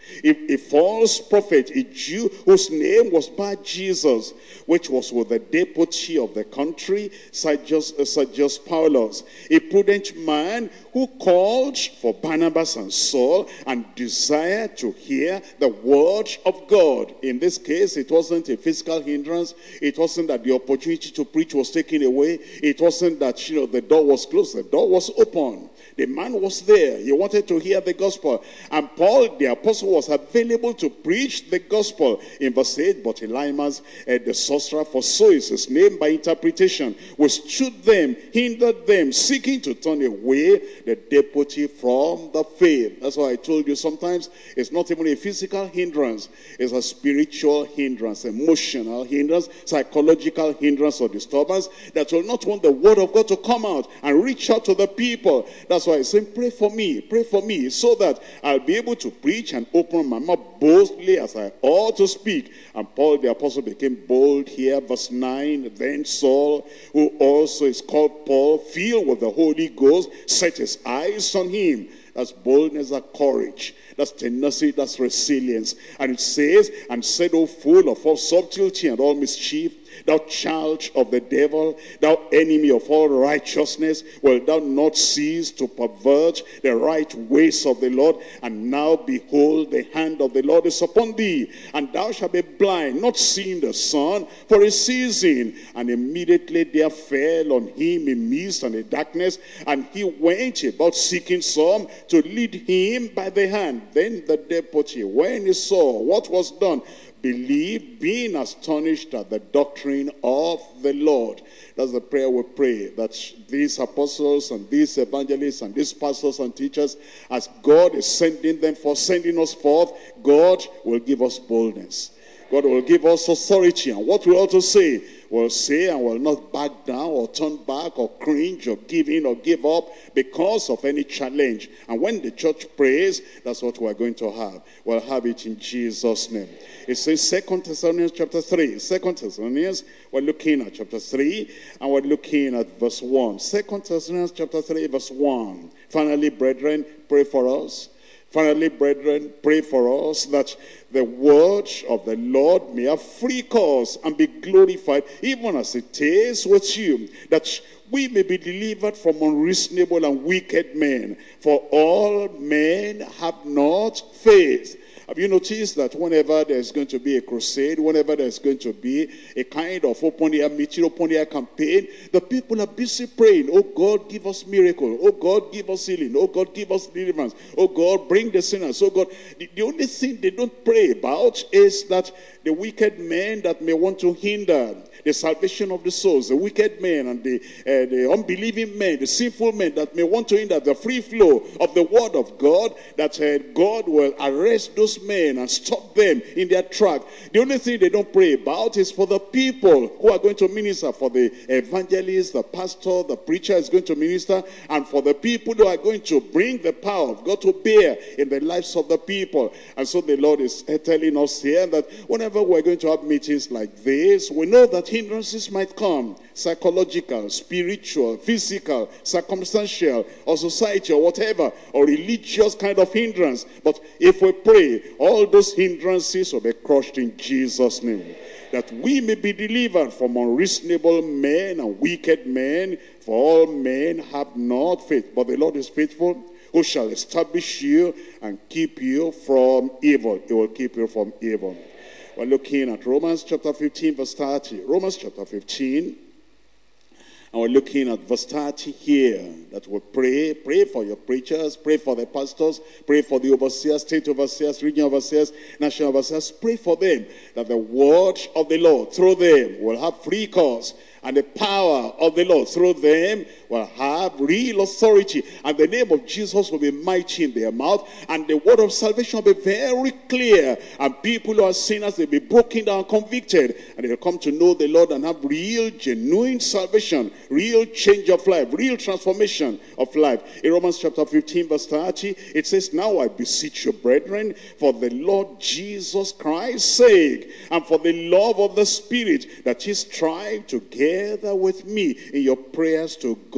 A, a false prophet, a Jew whose name was Bar-Jesus, which was with the deputy of the country, Sergius, uh, Sergius Paulus, a prudent man who called for Barnabas and Saul and desired to hear the word of God. In this case, it wasn't a physical hindrance. It wasn't that the opportunity to preach was taken away. It wasn't that, you know, the door was closed. The door was open. The man was there. He wanted to hear the gospel. And Paul, the apostle, was available to preach the gospel. In verse eight, but Elymas, uh, the sorcerer, for so is his name by interpretation, withstood them, hindered them, seeking to turn away the deputy from the faith. That's why I told you sometimes it's not even a physical hindrance. It's a spiritual hindrance, emotional hindrance, psychological hindrance or disturbance that will not want the word of God to come out and reach out to the people. That's why I say, pray for me, pray for me, so that I'll be able to preach and open my mouth boldly as I ought to speak. And Paul the apostle became bold here, verse nine. Then Saul, who also is called Paul, filled with the Holy Ghost, set his eyes on him. That's boldness, that's courage, that's tenacity, that's resilience. And it says, and said, O full of all subtlety and all mischief, thou child of the devil, thou enemy of all righteousness, will thou not cease to pervert the right ways of the Lord? And now behold, the hand of the Lord is upon thee, and thou shalt be blind, not seeing the sun for a season. And immediately there fell on him a mist and a darkness, and he went about seeking some to lead him by the hand. Then the deputy, when he saw what was done, believed, being astonished at the doctrine of the Lord. That's the prayer we pray, that these apostles and these evangelists and these pastors and teachers, as God is sending them for sending us forth, God will give us boldness. God will give us authority. And what we ought to say, we'll say and will not back down or turn back or cringe or give in or give up because of any challenge. And when the church prays, that's what we're going to have. We'll have it in Jesus' name. It says Second Thessalonians chapter three. Second Thessalonians, we're looking at chapter three and we're looking at verse one. Second Thessalonians chapter three, verse one. Finally, brethren, pray for us. Finally, brethren, pray for us that the word of the Lord may have free course and be glorified, even as it is with you, that we may be delivered from unreasonable and wicked men. For all men have not faith. Have you noticed that whenever there's going to be a crusade, whenever there's going to be a kind of open-air meeting, open-air campaign, the people are busy praying, oh God, give us miracle. Oh God, give us healing. Oh God, give us deliverance. Oh God, bring the sinners. Oh God, the, the only thing they don't pray about is that the wicked men that may want to hinder the salvation of the souls, the wicked men and the, uh, the unbelieving men, the sinful men that may want to hinder the free flow of the word of God, that uh, God will arrest those men and stop them in their track. The only thing they don't pray about is for the people who are going to minister, for the evangelist, the pastor, the preacher is going to minister, and for the people who are going to bring the power of God to bear in the lives of the people. And so the Lord is telling us here that whenever we're going to have meetings like this, we know that hindrances might come, psychological, spiritual, physical, circumstantial, or society, or whatever, or religious kind of hindrance. But if we pray, all those hindrances will be crushed in Jesus' name, that we may be delivered from unreasonable men and wicked men, for all men have not faith. But the Lord is faithful, who shall establish you and keep you from evil. He will keep you from evil. We're looking at Romans chapter fifteen, verse thirty. Romans chapter fifteen. And we're looking at verse thirty here, that we pray, pray for your preachers, pray for the pastors, pray for the overseers, state overseers, regional overseers, national overseers. Pray for them, that the word of the Lord through them will have free course, and the power of the Lord through them will have real authority, and the name of Jesus will be mighty in their mouth, and the word of salvation will be very clear, and people who are sinners, they'll be broken down, convicted, and they'll come to know the Lord and have real, genuine salvation, real change of life, real transformation of life. In Romans chapter fifteen, verse thirty, it says, now I beseech you, brethren, for the Lord Jesus Christ's sake, and for the love of the Spirit, that ye strive together with me in your prayers to God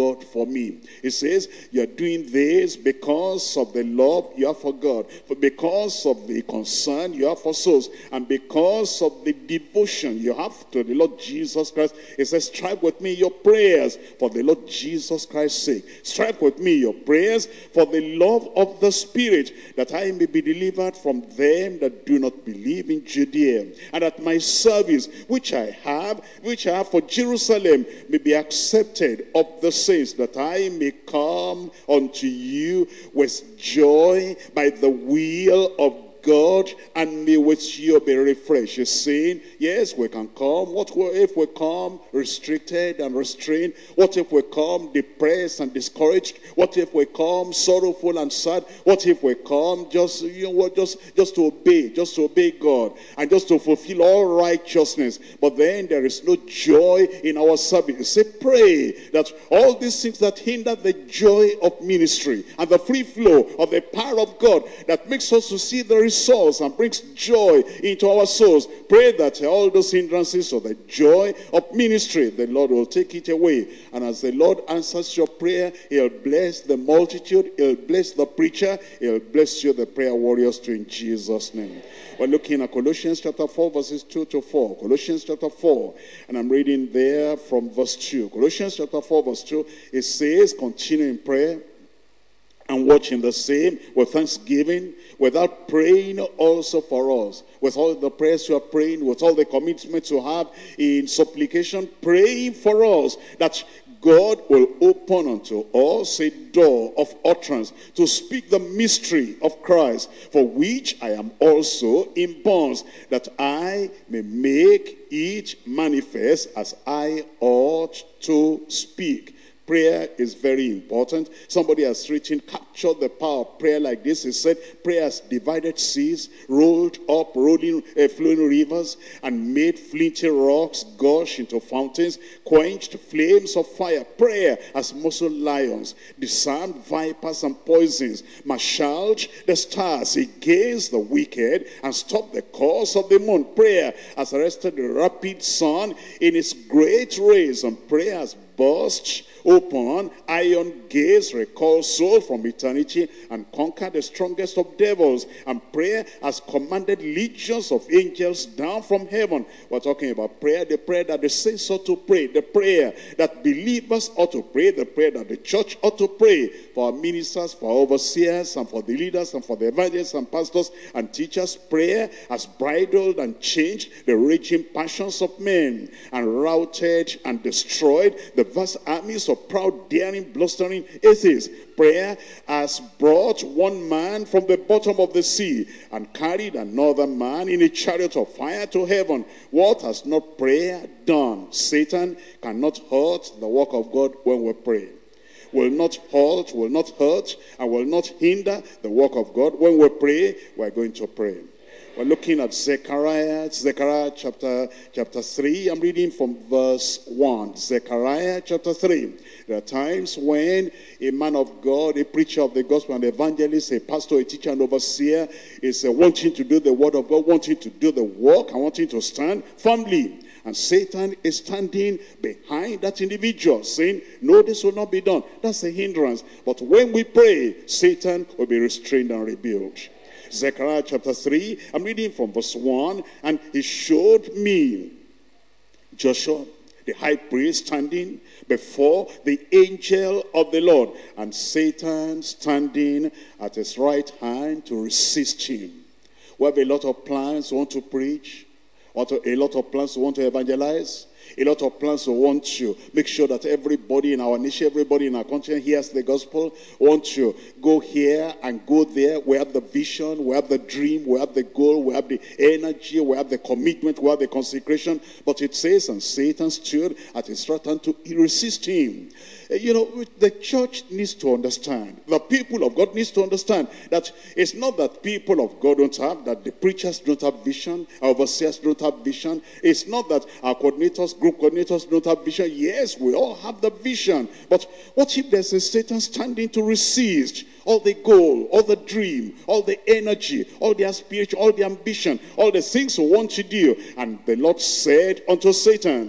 God for me. He says, you're doing this because of the love you have for God, for because of the concern you have for souls, and because of the devotion you have to the Lord Jesus Christ. He says, strive with me your prayers for the Lord Jesus Christ's sake. Strive with me your prayers for the love of the Spirit, that I may be delivered from them that do not believe in Judea, and that my service which I have, which I have for Jerusalem, may be accepted of the saints, that I may come unto you with joy by the will of God, and may with you be refreshed. He's saying, yes, we can come. What if we come restricted and restrained? What if we come depressed and discouraged? What if we come sorrowful and sad? What if we come just, you know what, just, just to obey, just to obey God, and just to fulfill all righteousness? But then there is no joy in our service. Say, pray that all these things that hinder the joy of ministry and the free flow of the power of God that makes us to see the souls and brings joy into our souls, pray that all those hindrances of the joy of ministry, the Lord will take it away. And as the Lord answers your prayer, he'll bless the multitude, he'll bless the preacher, he'll bless you, the prayer warriors, too, in Jesus' name. We're looking at Colossians chapter four, verses two to four. Colossians chapter four, and I'm reading there from verse two. Colossians chapter four, verse two, it says, continue in prayer and watching the same with thanksgiving, without praying also for us. With all the prayers you are praying, with all the commitments you have in supplication, praying for us, that God will open unto us a door of utterance to speak the mystery of Christ, for which I am also in bonds, that I may make it manifest as I ought to speak. Prayer is very important. Somebody has written, captured the power of prayer like this. He said, prayer has divided seas, rolled up rolling, uh, flowing rivers, and made flinty rocks gush into fountains, quenched flames of fire. Prayer has muzzled lions, disarmed vipers and poisons, marshaled the stars against the wicked, and stopped the course of the moon. Prayer has arrested the rapid sun in its great race, and prayer has burst open iron gates, recall soul from eternity, and conquer the strongest of devils. And prayer has commanded legions of angels down from heaven. We're talking about prayer, the prayer that the saints ought to pray, the prayer that believers ought to pray, the prayer that the church ought to pray, for our ministers, for our overseers, and for the leaders, and for the evangelists and pastors and teachers. Prayer has bridled and changed the raging passions of men, and routed and destroyed the vast armies of proud, daring, blustering atheists. Prayer has brought one man from the bottom of the sea and carried another man in a chariot of fire to heaven. What has not prayer done? Satan cannot hurt the work of God when we pray. Will not halt, will not hurt, and will not hinder the work of God. When we pray, we're going to pray. We're looking at Zechariah, Zechariah chapter, chapter three. I'm reading from verse one. Zechariah chapter three. There are times when a man of God, a preacher of the gospel, an evangelist, a pastor, a teacher, and overseer is uh, wanting to do the word of God, wanting to do the work, and wanting to stand firmly. And Satan is standing behind that individual, saying, no, this will not be done. That's a hindrance. But when we pray, Satan will be restrained and rebuked. Zechariah chapter three, I'm reading from verse one. And he showed me Joshua, the high priest, standing before the angel of the Lord, and Satan standing at his right hand to resist him. We have a lot of plans, we want to preach, a lot of plans, we want to evangelize, a lot of plans we want to make sure that everybody in our nation, everybody in our country hears the gospel. We want to go here and go there. We have the vision, we have the dream, we have the goal, we have the energy, we have the commitment, we have the consecration. But it says, and Satan stood at his right hand to resist him. You know, the church needs to understand, the people of God needs to understand that it's not that people of God don't have, that the preachers don't have vision, our overseers don't have vision. It's not that our coordinators, group coordinators don't have vision. Yes, we all have the vision. But what if there's a Satan standing to resist all the goal, all the dream, all the energy, all the aspiration, all the ambition, all the things we want to do? And the Lord said unto Satan,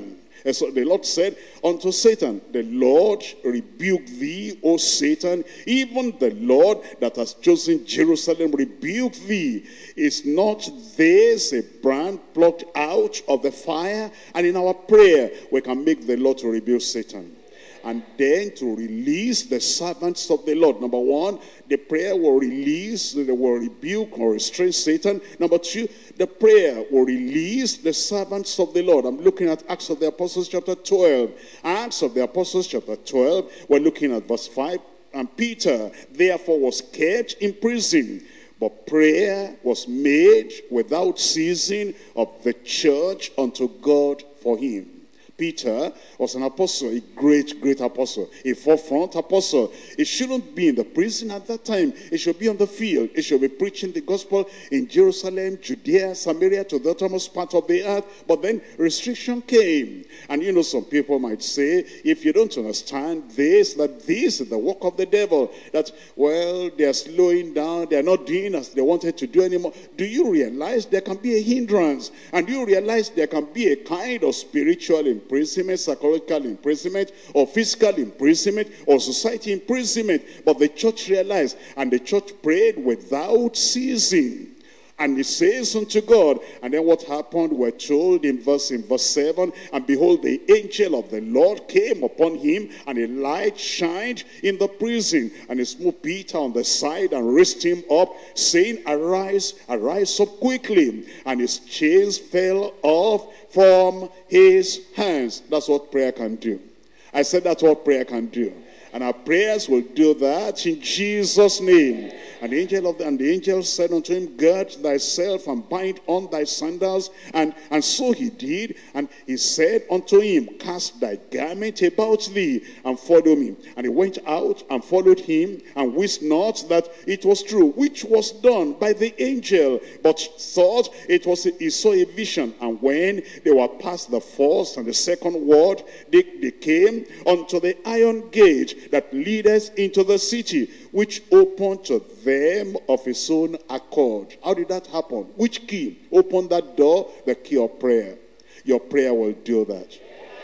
And so the Lord said unto Satan, the Lord rebuke thee, O Satan, even the Lord that has chosen Jerusalem rebuke thee. Is not this a brand plucked out of the fire? And in our prayer, we can make the Lord to rebuke Satan. And then to release the servants of the Lord. Number one, the prayer will release, they will rebuke or restrain Satan. Number two, the prayer will release the servants of the Lord. I'm looking at Acts of the Apostles chapter twelve. Acts of the Apostles chapter twelve, we're looking at verse five. And Peter therefore was kept in prison, but prayer was made without ceasing of the church unto God for him. Peter was an apostle, a great, great apostle, a forefront apostle. He shouldn't be in the prison at that time. He should be on the field. He should be preaching the gospel in Jerusalem, Judea, Samaria, to the uttermost part of the earth. But then restriction came. And you know, some people might say, if you don't understand this, that this is the work of the devil, that, well, they are slowing down, they are not doing as they wanted to do anymore. Do you realize there can be a hindrance? And do you realize there can be a kind of spiritual imprisonment, psychological imprisonment, or physical imprisonment, or society imprisonment? But the church realized, and the church prayed without ceasing. And it says unto God, and then what happened? We're told in verse in verse seven, and behold, the angel of the Lord came upon him, and a light shined in the prison, and he smote Peter on the side and raised him up, saying, Arise, arise up quickly. And his chains fell off from his hands. That's what prayer can do. I said that's what prayer can do. And our prayers will do that in Jesus' name. And the angel of the, and the angel said unto him, Gird thyself and bind on thy sandals. And, and so he did. And he said unto him, Cast thy garment about thee and follow me. And he went out and followed him, and wist not that it was true, which was done by the angel, but thought it was, he saw a vision. And when they were past the first and the second ward, they, they came unto the iron gate that leadeth into the city, which opened to them of his own accord. How did that happen? Which key opened that door? The key of prayer. Your prayer will do that.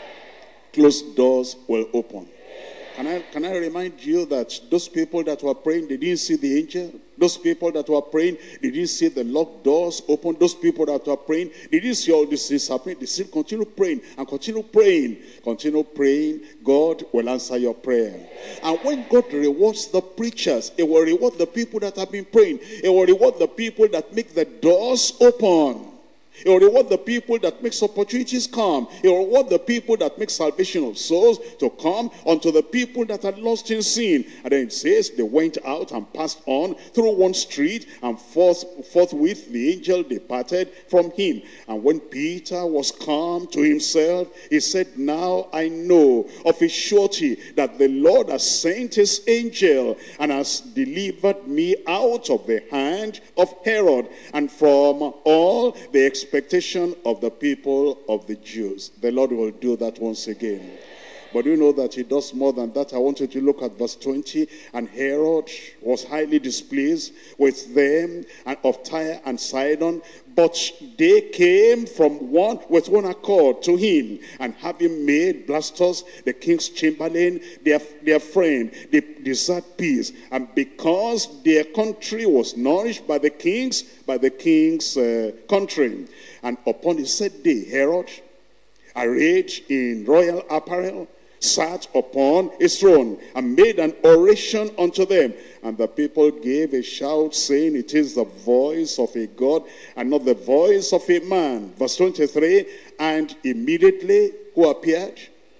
Closed doors will open. Can I, can I remind you that those people that were praying, they didn't see the angel? Those people that were praying, they didn't see the locked doors open. Those people that were praying, they didn't see all these things happening. They still continue praying and continue praying. Continue praying. God will answer your prayer. And when God rewards the preachers, He will reward the people that have been praying. He will reward the people that make the doors open. He will reward the people that makes opportunities come. He will reward the people that make salvation of souls to come unto the people that are lost in sin. And then it says they went out and passed on through one street, and forth, forthwith the angel departed from him. And when Peter was come to himself, he said, Now I know of a surety that the Lord has sent his angel and has delivered me out of the hand of Herod and from all the expectation of the people of the Jews. The Lord will do that once again. But you know that he does more than that. I want you to look at verse twenty. And Herod was highly displeased with them and of Tyre and Sidon, but they came from one with one accord to him, and having made Blastus the king's chamberlain their, their friend, they desired peace. And because their country was nourished by the king's by the king's uh, country, and upon the said day Herod, arrayed in royal apparel, sat upon his throne and made an oration unto them. And the people gave a shout, saying, It is the voice of a God and not the voice of a man. Verse twenty-three, and immediately who appeared?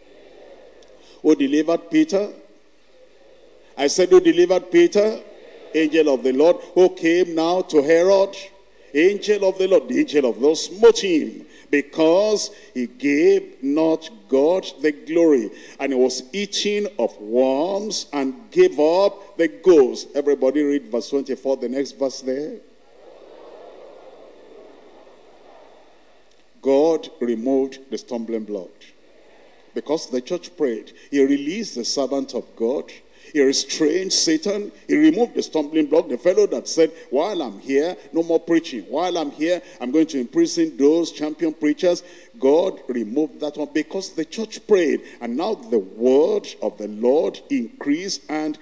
Who delivered Peter? I said, who delivered Peter? Angel of the Lord, who came now to Herod? Angel of the Lord. The angel of the Lord smote him, because he gave not God the glory, and he was eating of worms and gave up the ghost. Everybody read verse twenty-four, the next verse there. God removed the stumbling block. Because the church prayed, he released the servant of God. He restrained Satan. He removed the stumbling block. The fellow that said, while I'm here, no more preaching. While I'm here, I'm going to imprison those champion preachers. God removed that one because the church prayed. And now the word of the Lord increased and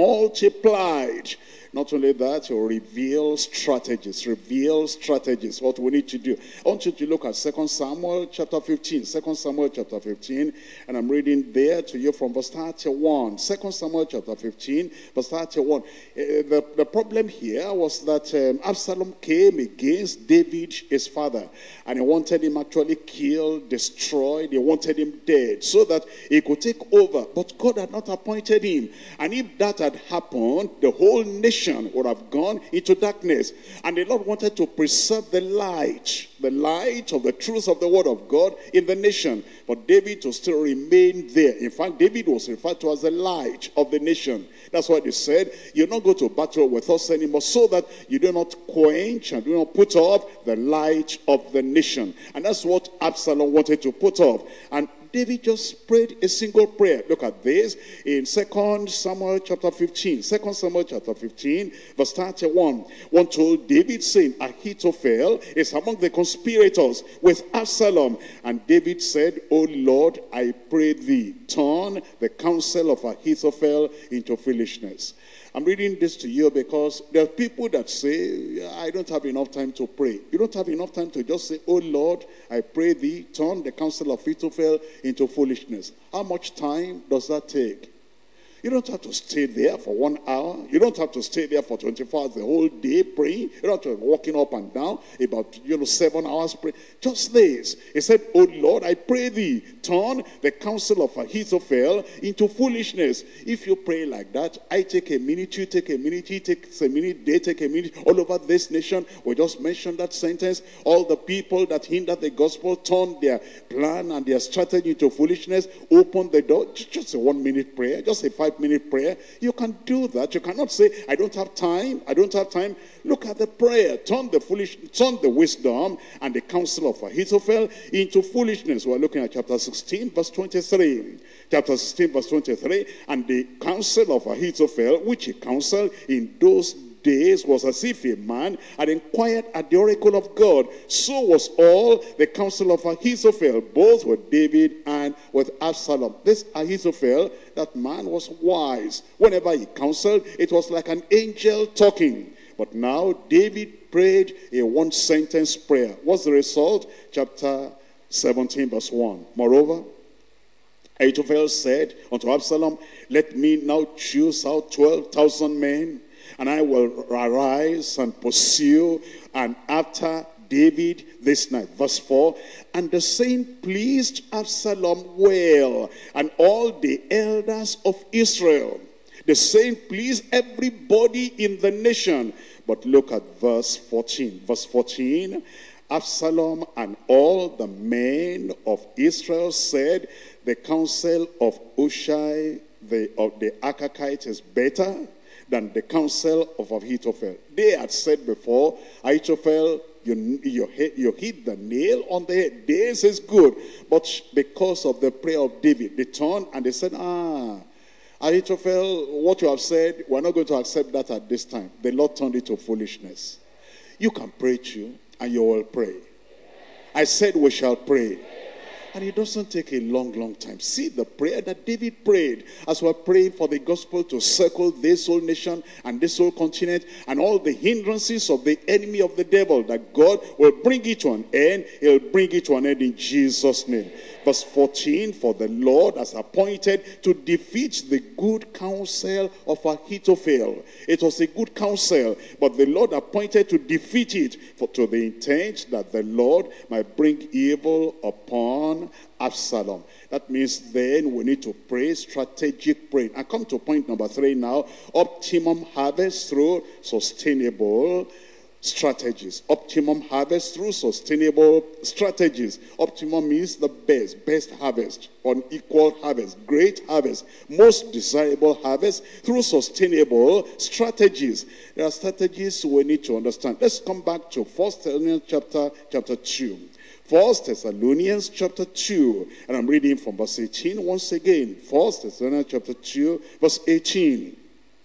multiplied. Not only that, he'll reveal strategies, reveal strategies, what we need to do. I want you to look at Second Samuel chapter fifteen. Second Samuel chapter fifteen, and I'm reading there to you from verse thirty-one. Second Samuel chapter fifteen, verse thirty-one. Uh, the, the problem here was that um, Absalom came against David, his father, and he wanted him actually killed, destroyed. He wanted him dead so that he could take over. But God had not appointed him. And if that had happened, the whole nation would have gone into darkness. And the Lord wanted to preserve the light, the light of the truth of the word of God in the nation. But David to still remain there. In fact, David was referred to as the light of the nation. That's why they said, you not go to battle with us anymore, so that you do not quench and do not put off the light of the nation. And that's what Absalom wanted to put off. And David just prayed a single prayer. Look at this in Second Samuel chapter fifteen. Second Samuel chapter fifteen, verse thirty-one. One told David, saying, Ahithophel is among the conspirators with Absalom. And David said, O Lord, I pray thee, turn the counsel of Ahithophel into foolishness. I'm reading this to you because there are people that say, I don't have enough time to pray. You don't have enough time to just say, oh Lord, I pray thee, turn the counsel of Ahithophel into foolishness. How much time does that take? You don't have to stay there for one hour. You don't have to stay there for twenty-four hours, the whole day praying. You don't have to be walking up and down about, you know, seven hours praying. Just this. He said, oh Lord, I pray thee, turn the counsel of Ahithophel into foolishness. If you pray like that, I take a minute, you take a minute, he takes a minute, they take a minute. All over this nation, we just mentioned that sentence. All the people that hinder the gospel turn their plan and their strategy into foolishness. Open the door. Just a one minute prayer. Just a five minute prayer. You can do that. You cannot say, I don't have time. I don't have time. Look at the prayer. Turn the foolish, turn the wisdom and the counsel of Ahithophel into foolishness. We're looking at chapter sixteen, verse twenty-three. Chapter sixteen, verse twenty-three. And the counsel of Ahithophel, which he counseled in those days, was as if a man had inquired at the oracle of God. So was all the counsel of Ahithophel, both with David and with Absalom. This Ahithophel, that man was wise. Whenever he counseled, it was like an angel talking. But now David prayed a one-sentence prayer. What's the result? Chapter seventeen, verse one. Moreover, Ahithophel said unto Absalom, let me now choose out twelve thousand men, and I will arise and pursue and after David this night. Verse four. And the saying pleased Absalom well, and all the elders of Israel. The saying pleased everybody in the nation. But look at verse fourteen. Verse fourteen. Absalom and all the men of Israel said, the counsel of Hushai the, of the Archite is better than the counsel of Ahithophel. They had said before, Ahithophel, you, you, hit, you hit the nail on the head. This is good. But because of the prayer of David, they turned and they said, ah, Ahithophel, what you have said, we're not going to accept that at this time. The Lord turned it to foolishness. You can pray too, and you will pray. I said we shall pray. And it doesn't take a long, long time. See the prayer that David prayed as we're praying for the gospel to circle this whole nation and this whole continent and all the hindrances of the enemy of the devil, that God will bring it to an end. He'll bring it to an end in Jesus' name. Verse fourteen, for the Lord has appointed to defeat the good counsel of Ahithophel. It was a good counsel, but the Lord appointed to defeat it for to the intent that the Lord might bring evil upon Absalom. That means then we need to pray strategic praying. I come to point number three now. Optimum harvest through sustainable strategies. Optimum harvest through sustainable strategies. Optimum means the best, best harvest, unequal harvest, great harvest, most desirable harvest through sustainable strategies. There are strategies we need to understand. Let's come back to First Thessalonians chapter, chapter two. First Thessalonians chapter two, and I'm reading from verse eighteen once again. First Thessalonians chapter two, verse eighteen.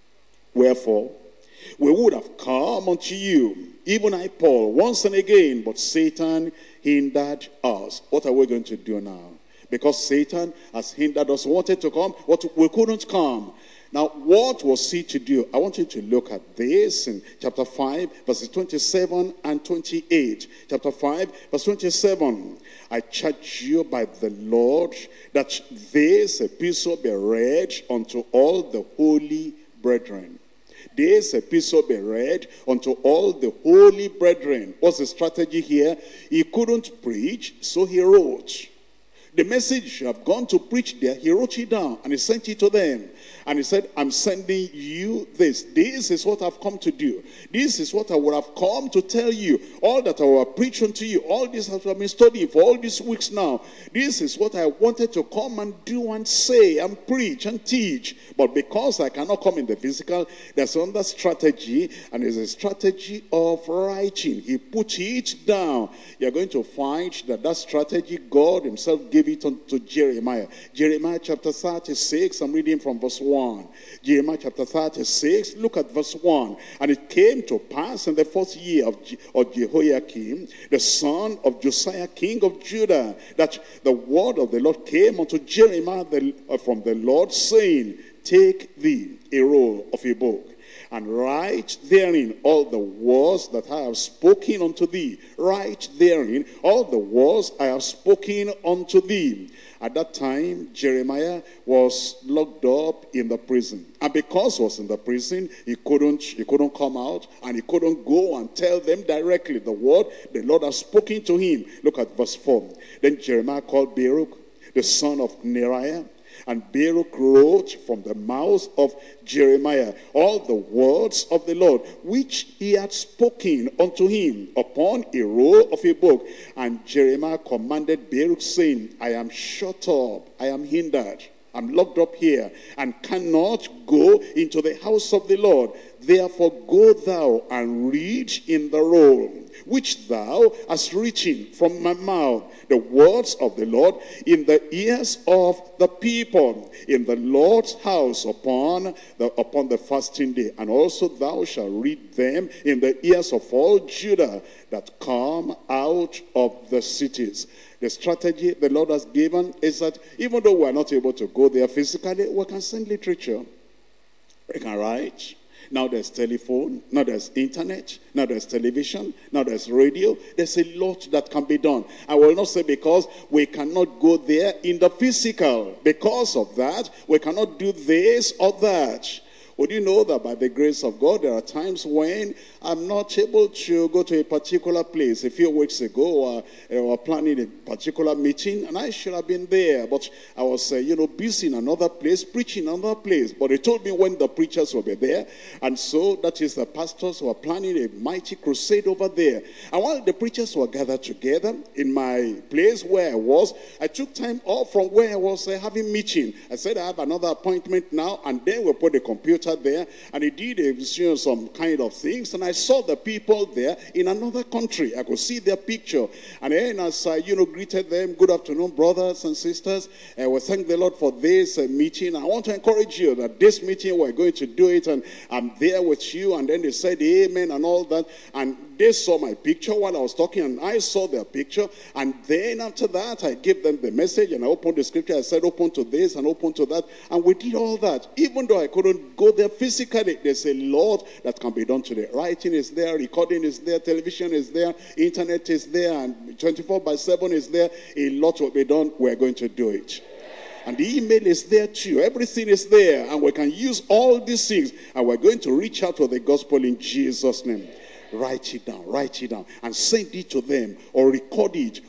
Wherefore, we would have come unto you, even I, Paul, once and again, but Satan hindered us. What are we going to do now? Because Satan has hindered us, wanted to come, but we couldn't come. Now, what was he to do? I want you to look at this in chapter five, verses twenty-seven and twenty-eight. Chapter five, verse twenty-seven. I charge you by the Lord that this epistle be read unto all the holy brethren. This epistle be read unto all the holy brethren. What's the strategy here? He couldn't preach, so he wrote. The message should have gone to preach there. He wrote it down and he sent it to them. And he said, I'm sending you this. This is what I've come to do. This is what I would have come to tell you. All that I will preach unto you. All this I've been studying for all these weeks now. This is what I wanted to come and do and say and preach and teach. But because I cannot come in the physical, there's another strategy. And it's a strategy of writing. He put it down. You're going to find that that strategy, God himself gave it unto Jeremiah. Jeremiah chapter thirty-six, I'm reading from verse one. Jeremiah chapter thirty-six, look at verse one. And it came to pass in the fourth year of, Je of Jehoiakim, the son of Josiah, king of Judah, that the word of the Lord came unto Jeremiah the, uh, from the Lord, saying, take thee a roll of a book, and write therein all the words that I have spoken unto thee. Write therein all the words I have spoken unto thee. At that time, Jeremiah was locked up in the prison. And because he was in the prison, he couldn't, he couldn't come out, and he couldn't go and tell them directly the word the Lord has spoken to him. Look at verse four. Then Jeremiah called Baruch, the son of Neriah, and Baruch wrote from the mouth of Jeremiah all the words of the Lord, which he had spoken unto him, upon a roll of a book. And Jeremiah commanded Baruch, saying, I am shut up, I am hindered, I'm locked up here, and cannot go into the house of the Lord. Therefore go thou and read in the roll, which thou hast written from my mouth, the words of the Lord in the ears of the people, in the Lord's house upon the, upon the fasting day. And also thou shalt read them in the ears of all Judah that come out of the cities. The strategy the Lord has given is that even though we are not able to go there physically, we can send literature. We can write. Now there's telephone, now there's internet, now there's television, now there's radio. There's a lot that can be done. I will not say because we cannot go there in the physical. Because of that, we cannot do this or that. Would you know that by the grace of God, there are times when I'm not able to go to a particular place. A few weeks ago, uh, we were planning a particular meeting, and I should have been there. But I was, uh, you know, busy in another place, preaching in another place. But they told me when the preachers will be there. And so that is the pastors who are planning a mighty crusade over there. And while the preachers were gathered together in my place where I was, I took time off from where I was uh, having meeting. I said, I have another appointment now, and then we put the computer there, and he did a, you know, some kind of things, and I saw the people there in another country. I could see their picture, and then as I, you know, greeted them, good afternoon, brothers and sisters, and uh, we thank the Lord for this uh, meeting. I want to encourage you that this meeting we're going to do it, and I'm there with you. And then they said amen and all that, and they saw my picture while I was talking, and I saw their picture. And then after that, I gave them the message, and I opened the scripture. I said, open to this and open to that. And we did all that. Even though I couldn't go there physically, there's a lot that can be done today. Writing is there, recording is there, television is there, internet is there, and twenty-four by seven is there. A lot will be done. We're going to do it. And the email is there too. Everything is there. And we can use all these things. And we're going to reach out with the gospel in Jesus' name. Write it down, write it down, and send it to them, or record it, or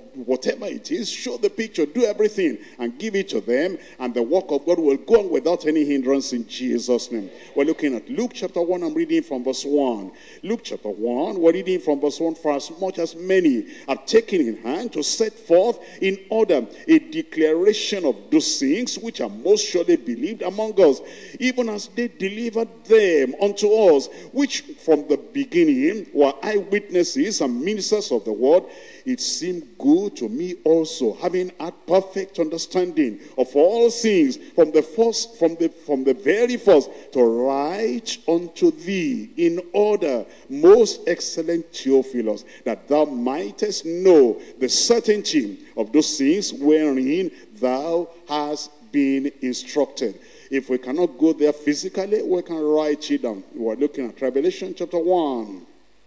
whatever it is, show the picture, do everything, and give it to them, and the work of God will go on without any hindrance in Jesus' name. We're looking at Luke chapter one. I'm reading from verse one. Luke chapter one, we're reading from verse one. For as much as many are taken in hand to set forth in order a declaration of those things which are most surely believed among us, even as they delivered them unto us, which from the beginning were eyewitnesses and ministers of the word, it seemed good to me also, having had perfect understanding of all things from the first, from the from the very first, to write unto thee in order, most excellent Theophilus, that thou mightest know the certainty of those things wherein thou hast been instructed. If we cannot go there physically, we can write it down. We're looking at Revelation chapter one.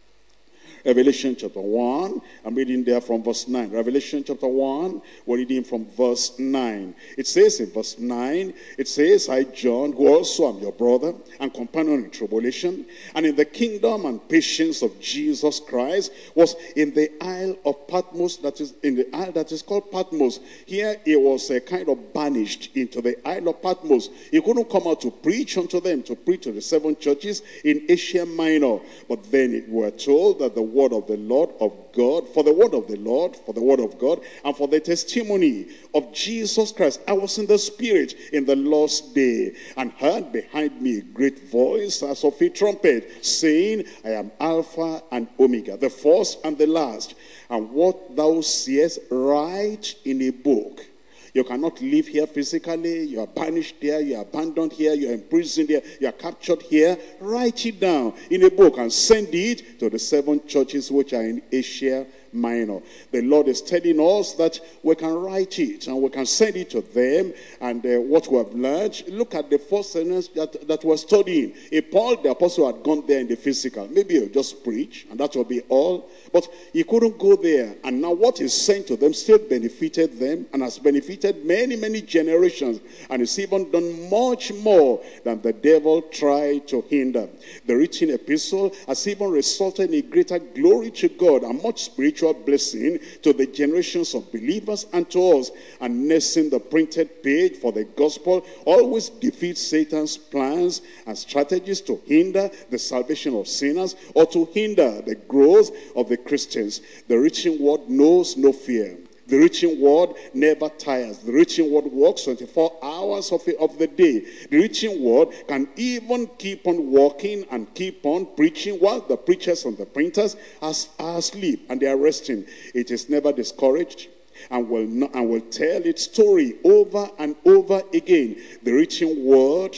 Revelation chapter one, I'm reading there from verse nine. Revelation chapter one, we're reading from verse nine. It says in verse nine, it says, I, John, who also am your brother and companion in tribulation, and in the kingdom and patience of Jesus Christ, was in the isle of Patmos, that is in the isle that is called Patmos. Here he was a kind of banished into the isle of Patmos. He couldn't come out to preach unto them, to preach to the seven churches in Asia Minor. But then we were told that the word of the Lord of God, for the word of the Lord, for the word of God, and for the testimony of Jesus Christ. I was in the Spirit in the last day, and heard behind me a great voice as of a trumpet, saying, I am Alpha and Omega, the first and the last. And what thou seest, write in a book. You cannot live here physically. You are banished here. You are abandoned here. You are imprisoned here. You are captured here. Write it down in a book and send it to the seven churches which are in Asia Minor. The Lord is telling us that we can write it and we can send it to them. And uh, what we have learned, look at the first sentence that, that we're studying. If Paul the apostle had gone there in the physical, maybe he'll just preach and that will be all. But he couldn't go there. And now what is sent to them still benefited them and has benefited many, many generations. And it's even done much more than the devil tried to hinder. The written epistle has even resulted in a greater glory to God and much spiritual blessing to the generations of believers and to us. And nursing the printed page for the gospel always defeats Satan's plans and strategies to hinder the salvation of sinners or to hinder the growth of the Christians. The written word knows no fear. The written word never tires. The written word works twenty-four hours of, of the day. The written word can even keep on walking and keep on preaching while the preachers and the printers are, are asleep and they are resting. It is never discouraged and will, not, and will tell its story over and over again. The written word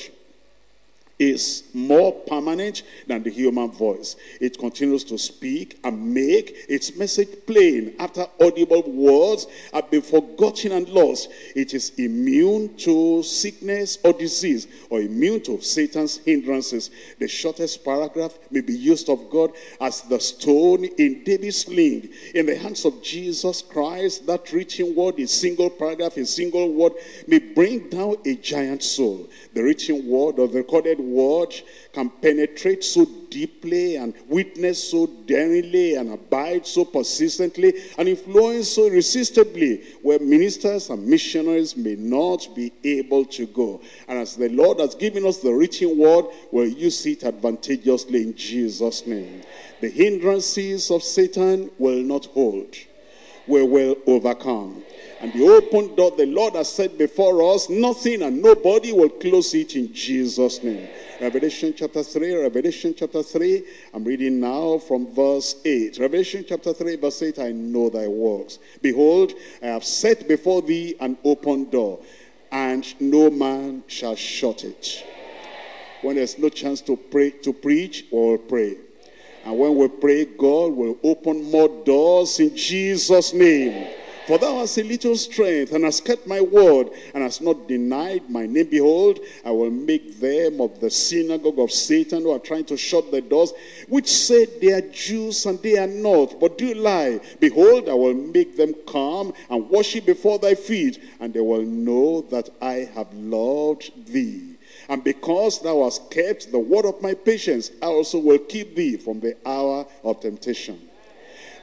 is more permanent than the human voice. It continues to speak and make its message plain after audible words have been forgotten and lost. It is immune to sickness or disease or immune to Satan's hindrances. The shortest paragraph may be used of God as the stone in David's sling. In the hands of Jesus Christ, that written word, a single paragraph, a single word, may bring down a giant soul. The written word or the recorded word can penetrate so deeply and witness so daringly and abide so persistently and influence so irresistibly where ministers and missionaries may not be able to go. And as the Lord has given us the written word, we'll use it advantageously in Jesus' name. The hindrances of Satan will not hold. We will overcome. And the open door the Lord has set before us, nothing and nobody will close it in Jesus' name. Revelation chapter three, Revelation chapter three, I'm reading now from verse eight. Revelation chapter three, verse eight, I know thy works. Behold, I have set before thee an open door, and no man shall shut it. When there's no chance to pray, to preach, we'll pray. And when we pray, God will open more doors in Jesus' name. For thou hast a little strength, and hast kept my word, and hast not denied my name. Behold, I will make them of the synagogue of Satan, who are trying to shut the doors, which said they are Jews, and they are not, but do lie. Behold, I will make them come and worship before thy feet, and they will know that I have loved thee. And because thou hast kept the word of my patience, I also will keep thee from the hour of temptation.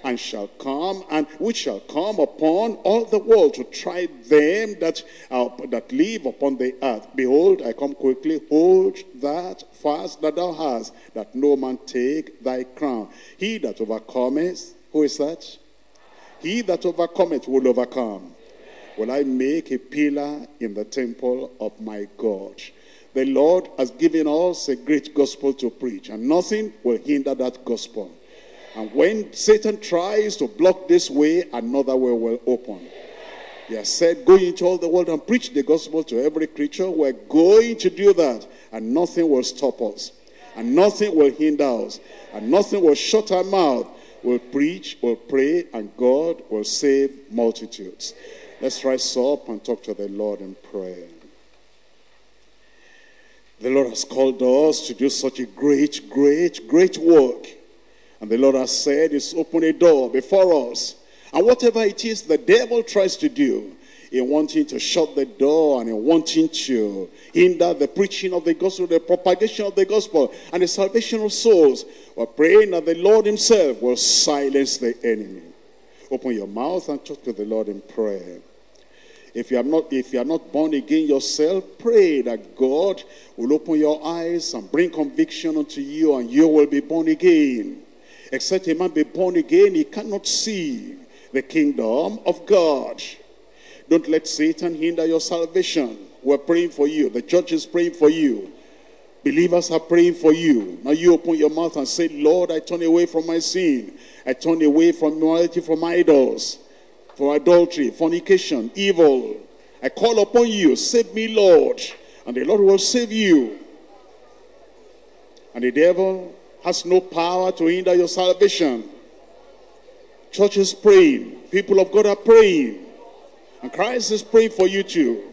and shall come, and which shall come upon all the world to try them that are, that live upon the earth. Behold, I come quickly. Hold that fast that thou hast, that no man take thy crown. He that overcometh, who is that? He that overcometh will overcome. Will I make a pillar in the temple of my God. The Lord has given us a great gospel to preach, and nothing will hinder that gospel. And when Satan tries to block this way, another way will open. He has said, go into all the world and preach the gospel to every creature. We're going to do that, and nothing will stop us, and nothing will hinder us, and nothing will shut our mouth. We'll preach, we'll pray, and God will save multitudes. Let's rise up and talk to the Lord in prayer. The Lord has called us to do such a great, great, great work. And the Lord has said, it's open a door before us. And whatever it is the devil tries to do, in wanting to shut the door and in wanting to hinder the preaching of the gospel, the propagation of the gospel, and the salvation of souls, we're praying that the Lord himself will silence the enemy. Open your mouth and talk to the Lord in prayer. If you are not, if you are not born again yourself, pray that God will open your eyes and bring conviction unto you, and you will be born again. Except a man be born again, he cannot see the kingdom of God. Don't let Satan hinder your salvation. We're praying for you. The church is praying for you. Believers are praying for you. Now you open your mouth and say, Lord, I turn away from my sin. I turn away from immorality, from idols, from adultery, fornication, evil. I call upon you. Save me, Lord. And the Lord will save you. And the devil has no power to hinder your salvation. Church is praying. People of God are praying. And Christ is praying for you too.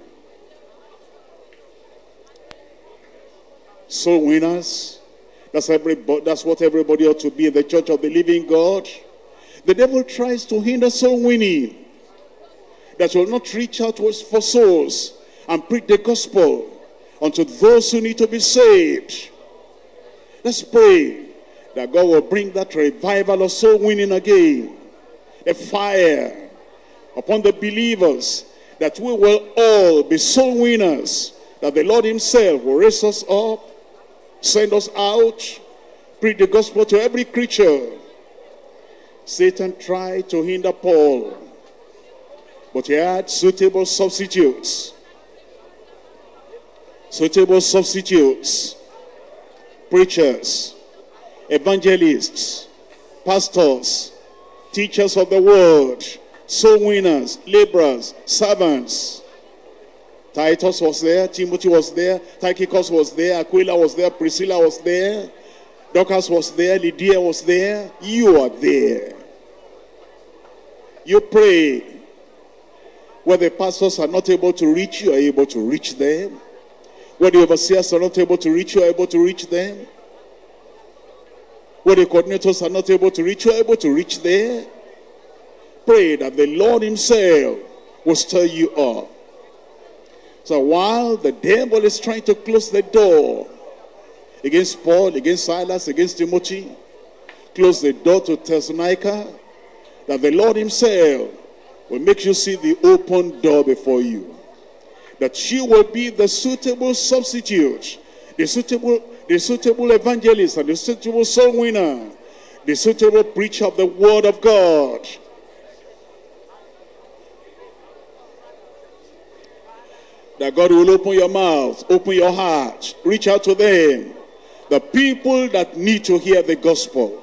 Soul winners. That's, everybody, that's what everybody ought to be in the church of the living God. The devil tries to hinder soul winning. That will not reach out for souls and preach the gospel unto those who need to be saved. Let's pray that God will bring that revival of soul winning again. A fire upon the believers, that we will all be soul winners. That the Lord himself will raise us up, send us out, preach the gospel to every creature. Satan tried to hinder Paul, but he had suitable substitutes. Suitable substitutes. Preachers, evangelists, pastors, teachers of the word, soul winners, laborers, servants. Titus was there, Timothy was there, Tychicus was there, Aquila was there, Priscilla was there, Dorcas was there, Lydia was there. You are there. You pray. Where the pastors are not able to reach you, are able to reach them. Where the overseers are not able to reach you, are able to reach them. Where the coordinators are not able to reach you, are able to reach there. Pray that the Lord himself will stir you up. So while the devil is trying to close the door against Paul, against Silas, against Timothy, close the door to Thessalonica, that the Lord himself will make you see the open door before you. That you will be the suitable substitute, the suitable, the suitable evangelist, and the suitable soul winner, the suitable preacher of the word of God. That God will open your mouth, open your heart, reach out to them. The people that need to hear the gospel.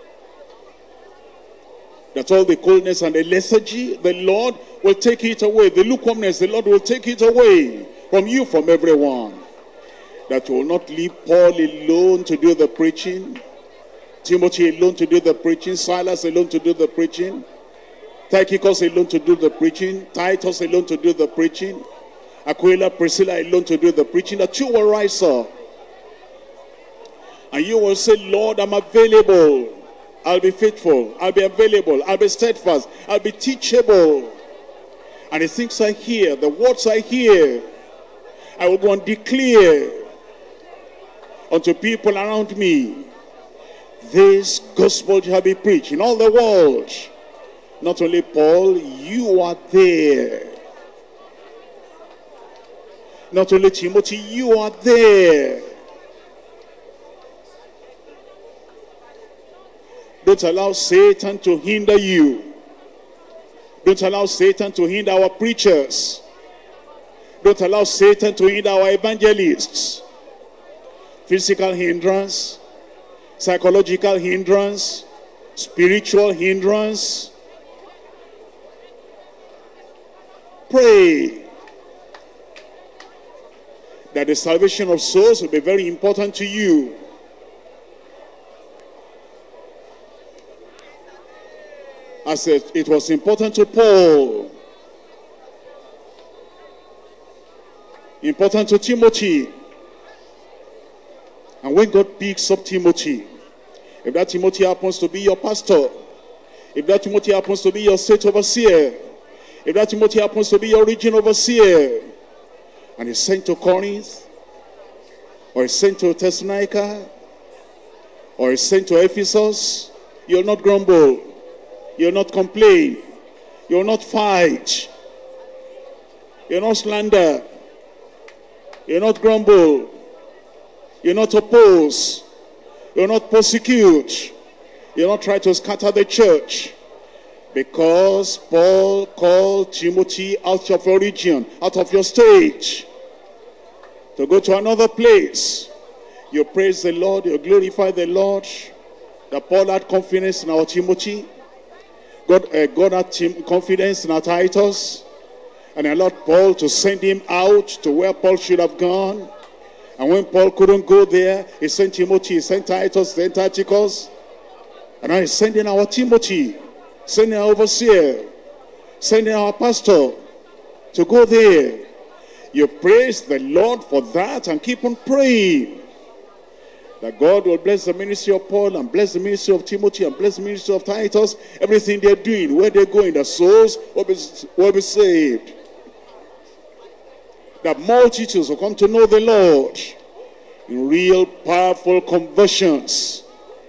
That all the coldness and the lethargy, the Lord will take it away. The lukewarmness, the Lord will take it away from you, from everyone. That you will not leave Paul alone to do the preaching, Timothy alone to do the preaching, Silas alone to do the preaching, Tychicus alone to do the preaching, Titus alone to do the preaching, Aquila, Priscilla alone to do the preaching. That you will rise up and you will say, Lord, I'm available. I'll be faithful. I'll be available. I'll be steadfast. I'll be teachable. And the things I hear, the words I hear, I will go and declare unto people around me. this gospel shall be preached in all the world. Not only Paul, you are there. Not only Timothy, you are there. Don't allow Satan to hinder you. Don't allow Satan to hinder our preachers. Don't allow Satan to hinder our evangelists. Physical hindrance, psychological hindrance, spiritual hindrance. Pray that the salvation of souls will be very important to you. As it was important to Paul, important to Timothy. And when God picks up Timothy, if that Timothy happens to be your pastor, if that Timothy happens to be your state overseer, if that Timothy happens to be your region overseer, and he's sent to Corinth, or he's sent to Thessalonica, or he's sent to Ephesus, you'll not grumble, you'll not complain, you'll not fight, you'll not slander, you'll not grumble, you'll not oppose, you'll not persecute, you'll not try to scatter the church. Because Paul called Timothy out of your region, out of your state, to go to another place. You praise the Lord, you glorify the Lord. That Paul had confidence in our Timothy. God, uh, God had Tim, confidence in our Titus. And allowed Paul to send him out to where Paul should have gone. And when Paul couldn't go there, he sent Timothy, he sent Titus, he sent Tychicus. And now he's sending our Timothy, sending our overseer, sending our pastor to go there. You praise the Lord for that and keep on praying that God will bless the ministry of Paul and bless the ministry of Timothy and bless the ministry of Titus. Everything they're doing, where they're going, the souls will be, will be saved. That multitudes will come to know the Lord in real powerful conversions.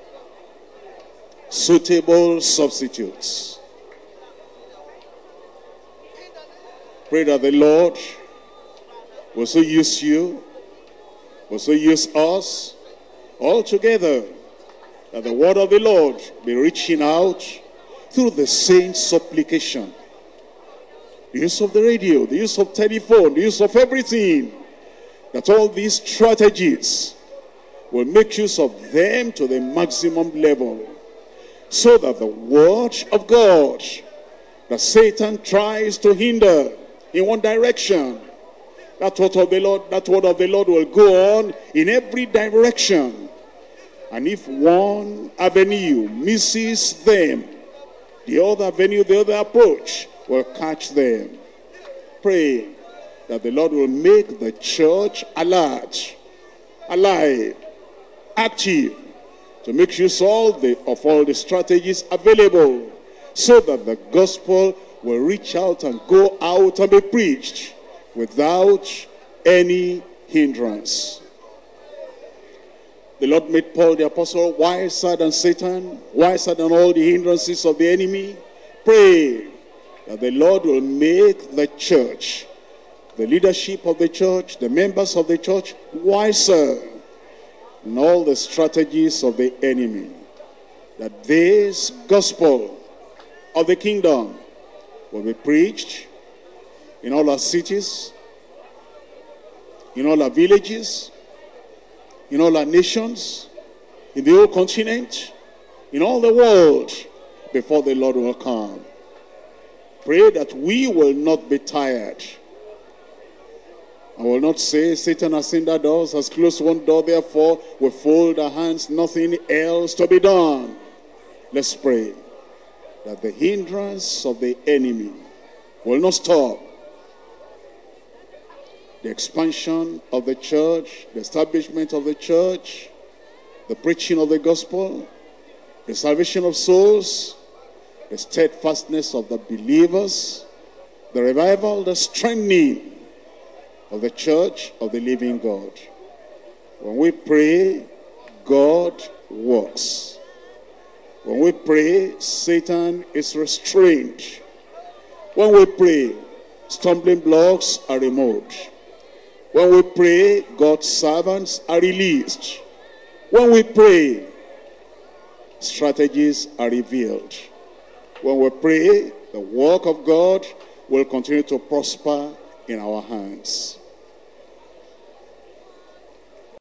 Suitable substitutes. Pray that the Lord will so use you, will so use us all together, that the word of the Lord be reaching out through the saints' supplication. The use of the radio, the use of telephone, the use of everything. That all these strategies will make use of them to the maximum level. So that the word of God that Satan tries to hinder in one direction, that word of the Lord, that word of the Lord will go on in every direction. And if one avenue misses them, the other avenue, the other approach will catch them. Pray that the Lord will make the church alert, alive, active, to make use all the, of all the strategies available, so that the gospel will reach out and go out and be preached without any hindrance. The Lord made Paul the apostle wiser than Satan, wiser than all the hindrances of the enemy. Pray that the Lord will make the church, the leadership of the church, the members of the church, wiser in all the strategies of the enemy. That this gospel of the kingdom will be preached in all our cities, in all our villages, in all our nations, in the whole continent, in all the world, before the Lord will come. Pray that we will not be tired. I will not say Satan has hindered us, has closed one door, therefore we fold our hands, nothing else to be done. Let's pray that the hindrance of the enemy will not stop the expansion of the church, the establishment of the church, the preaching of the gospel, the salvation of souls, the steadfastness of the believers, the revival, the strengthening of the church of the living God. When we pray, God works. When we pray, Satan is restrained. When we pray, stumbling blocks are removed. When we pray, God's servants are released. When we pray, strategies are revealed. When we pray, the work of God will continue to prosper in our hands.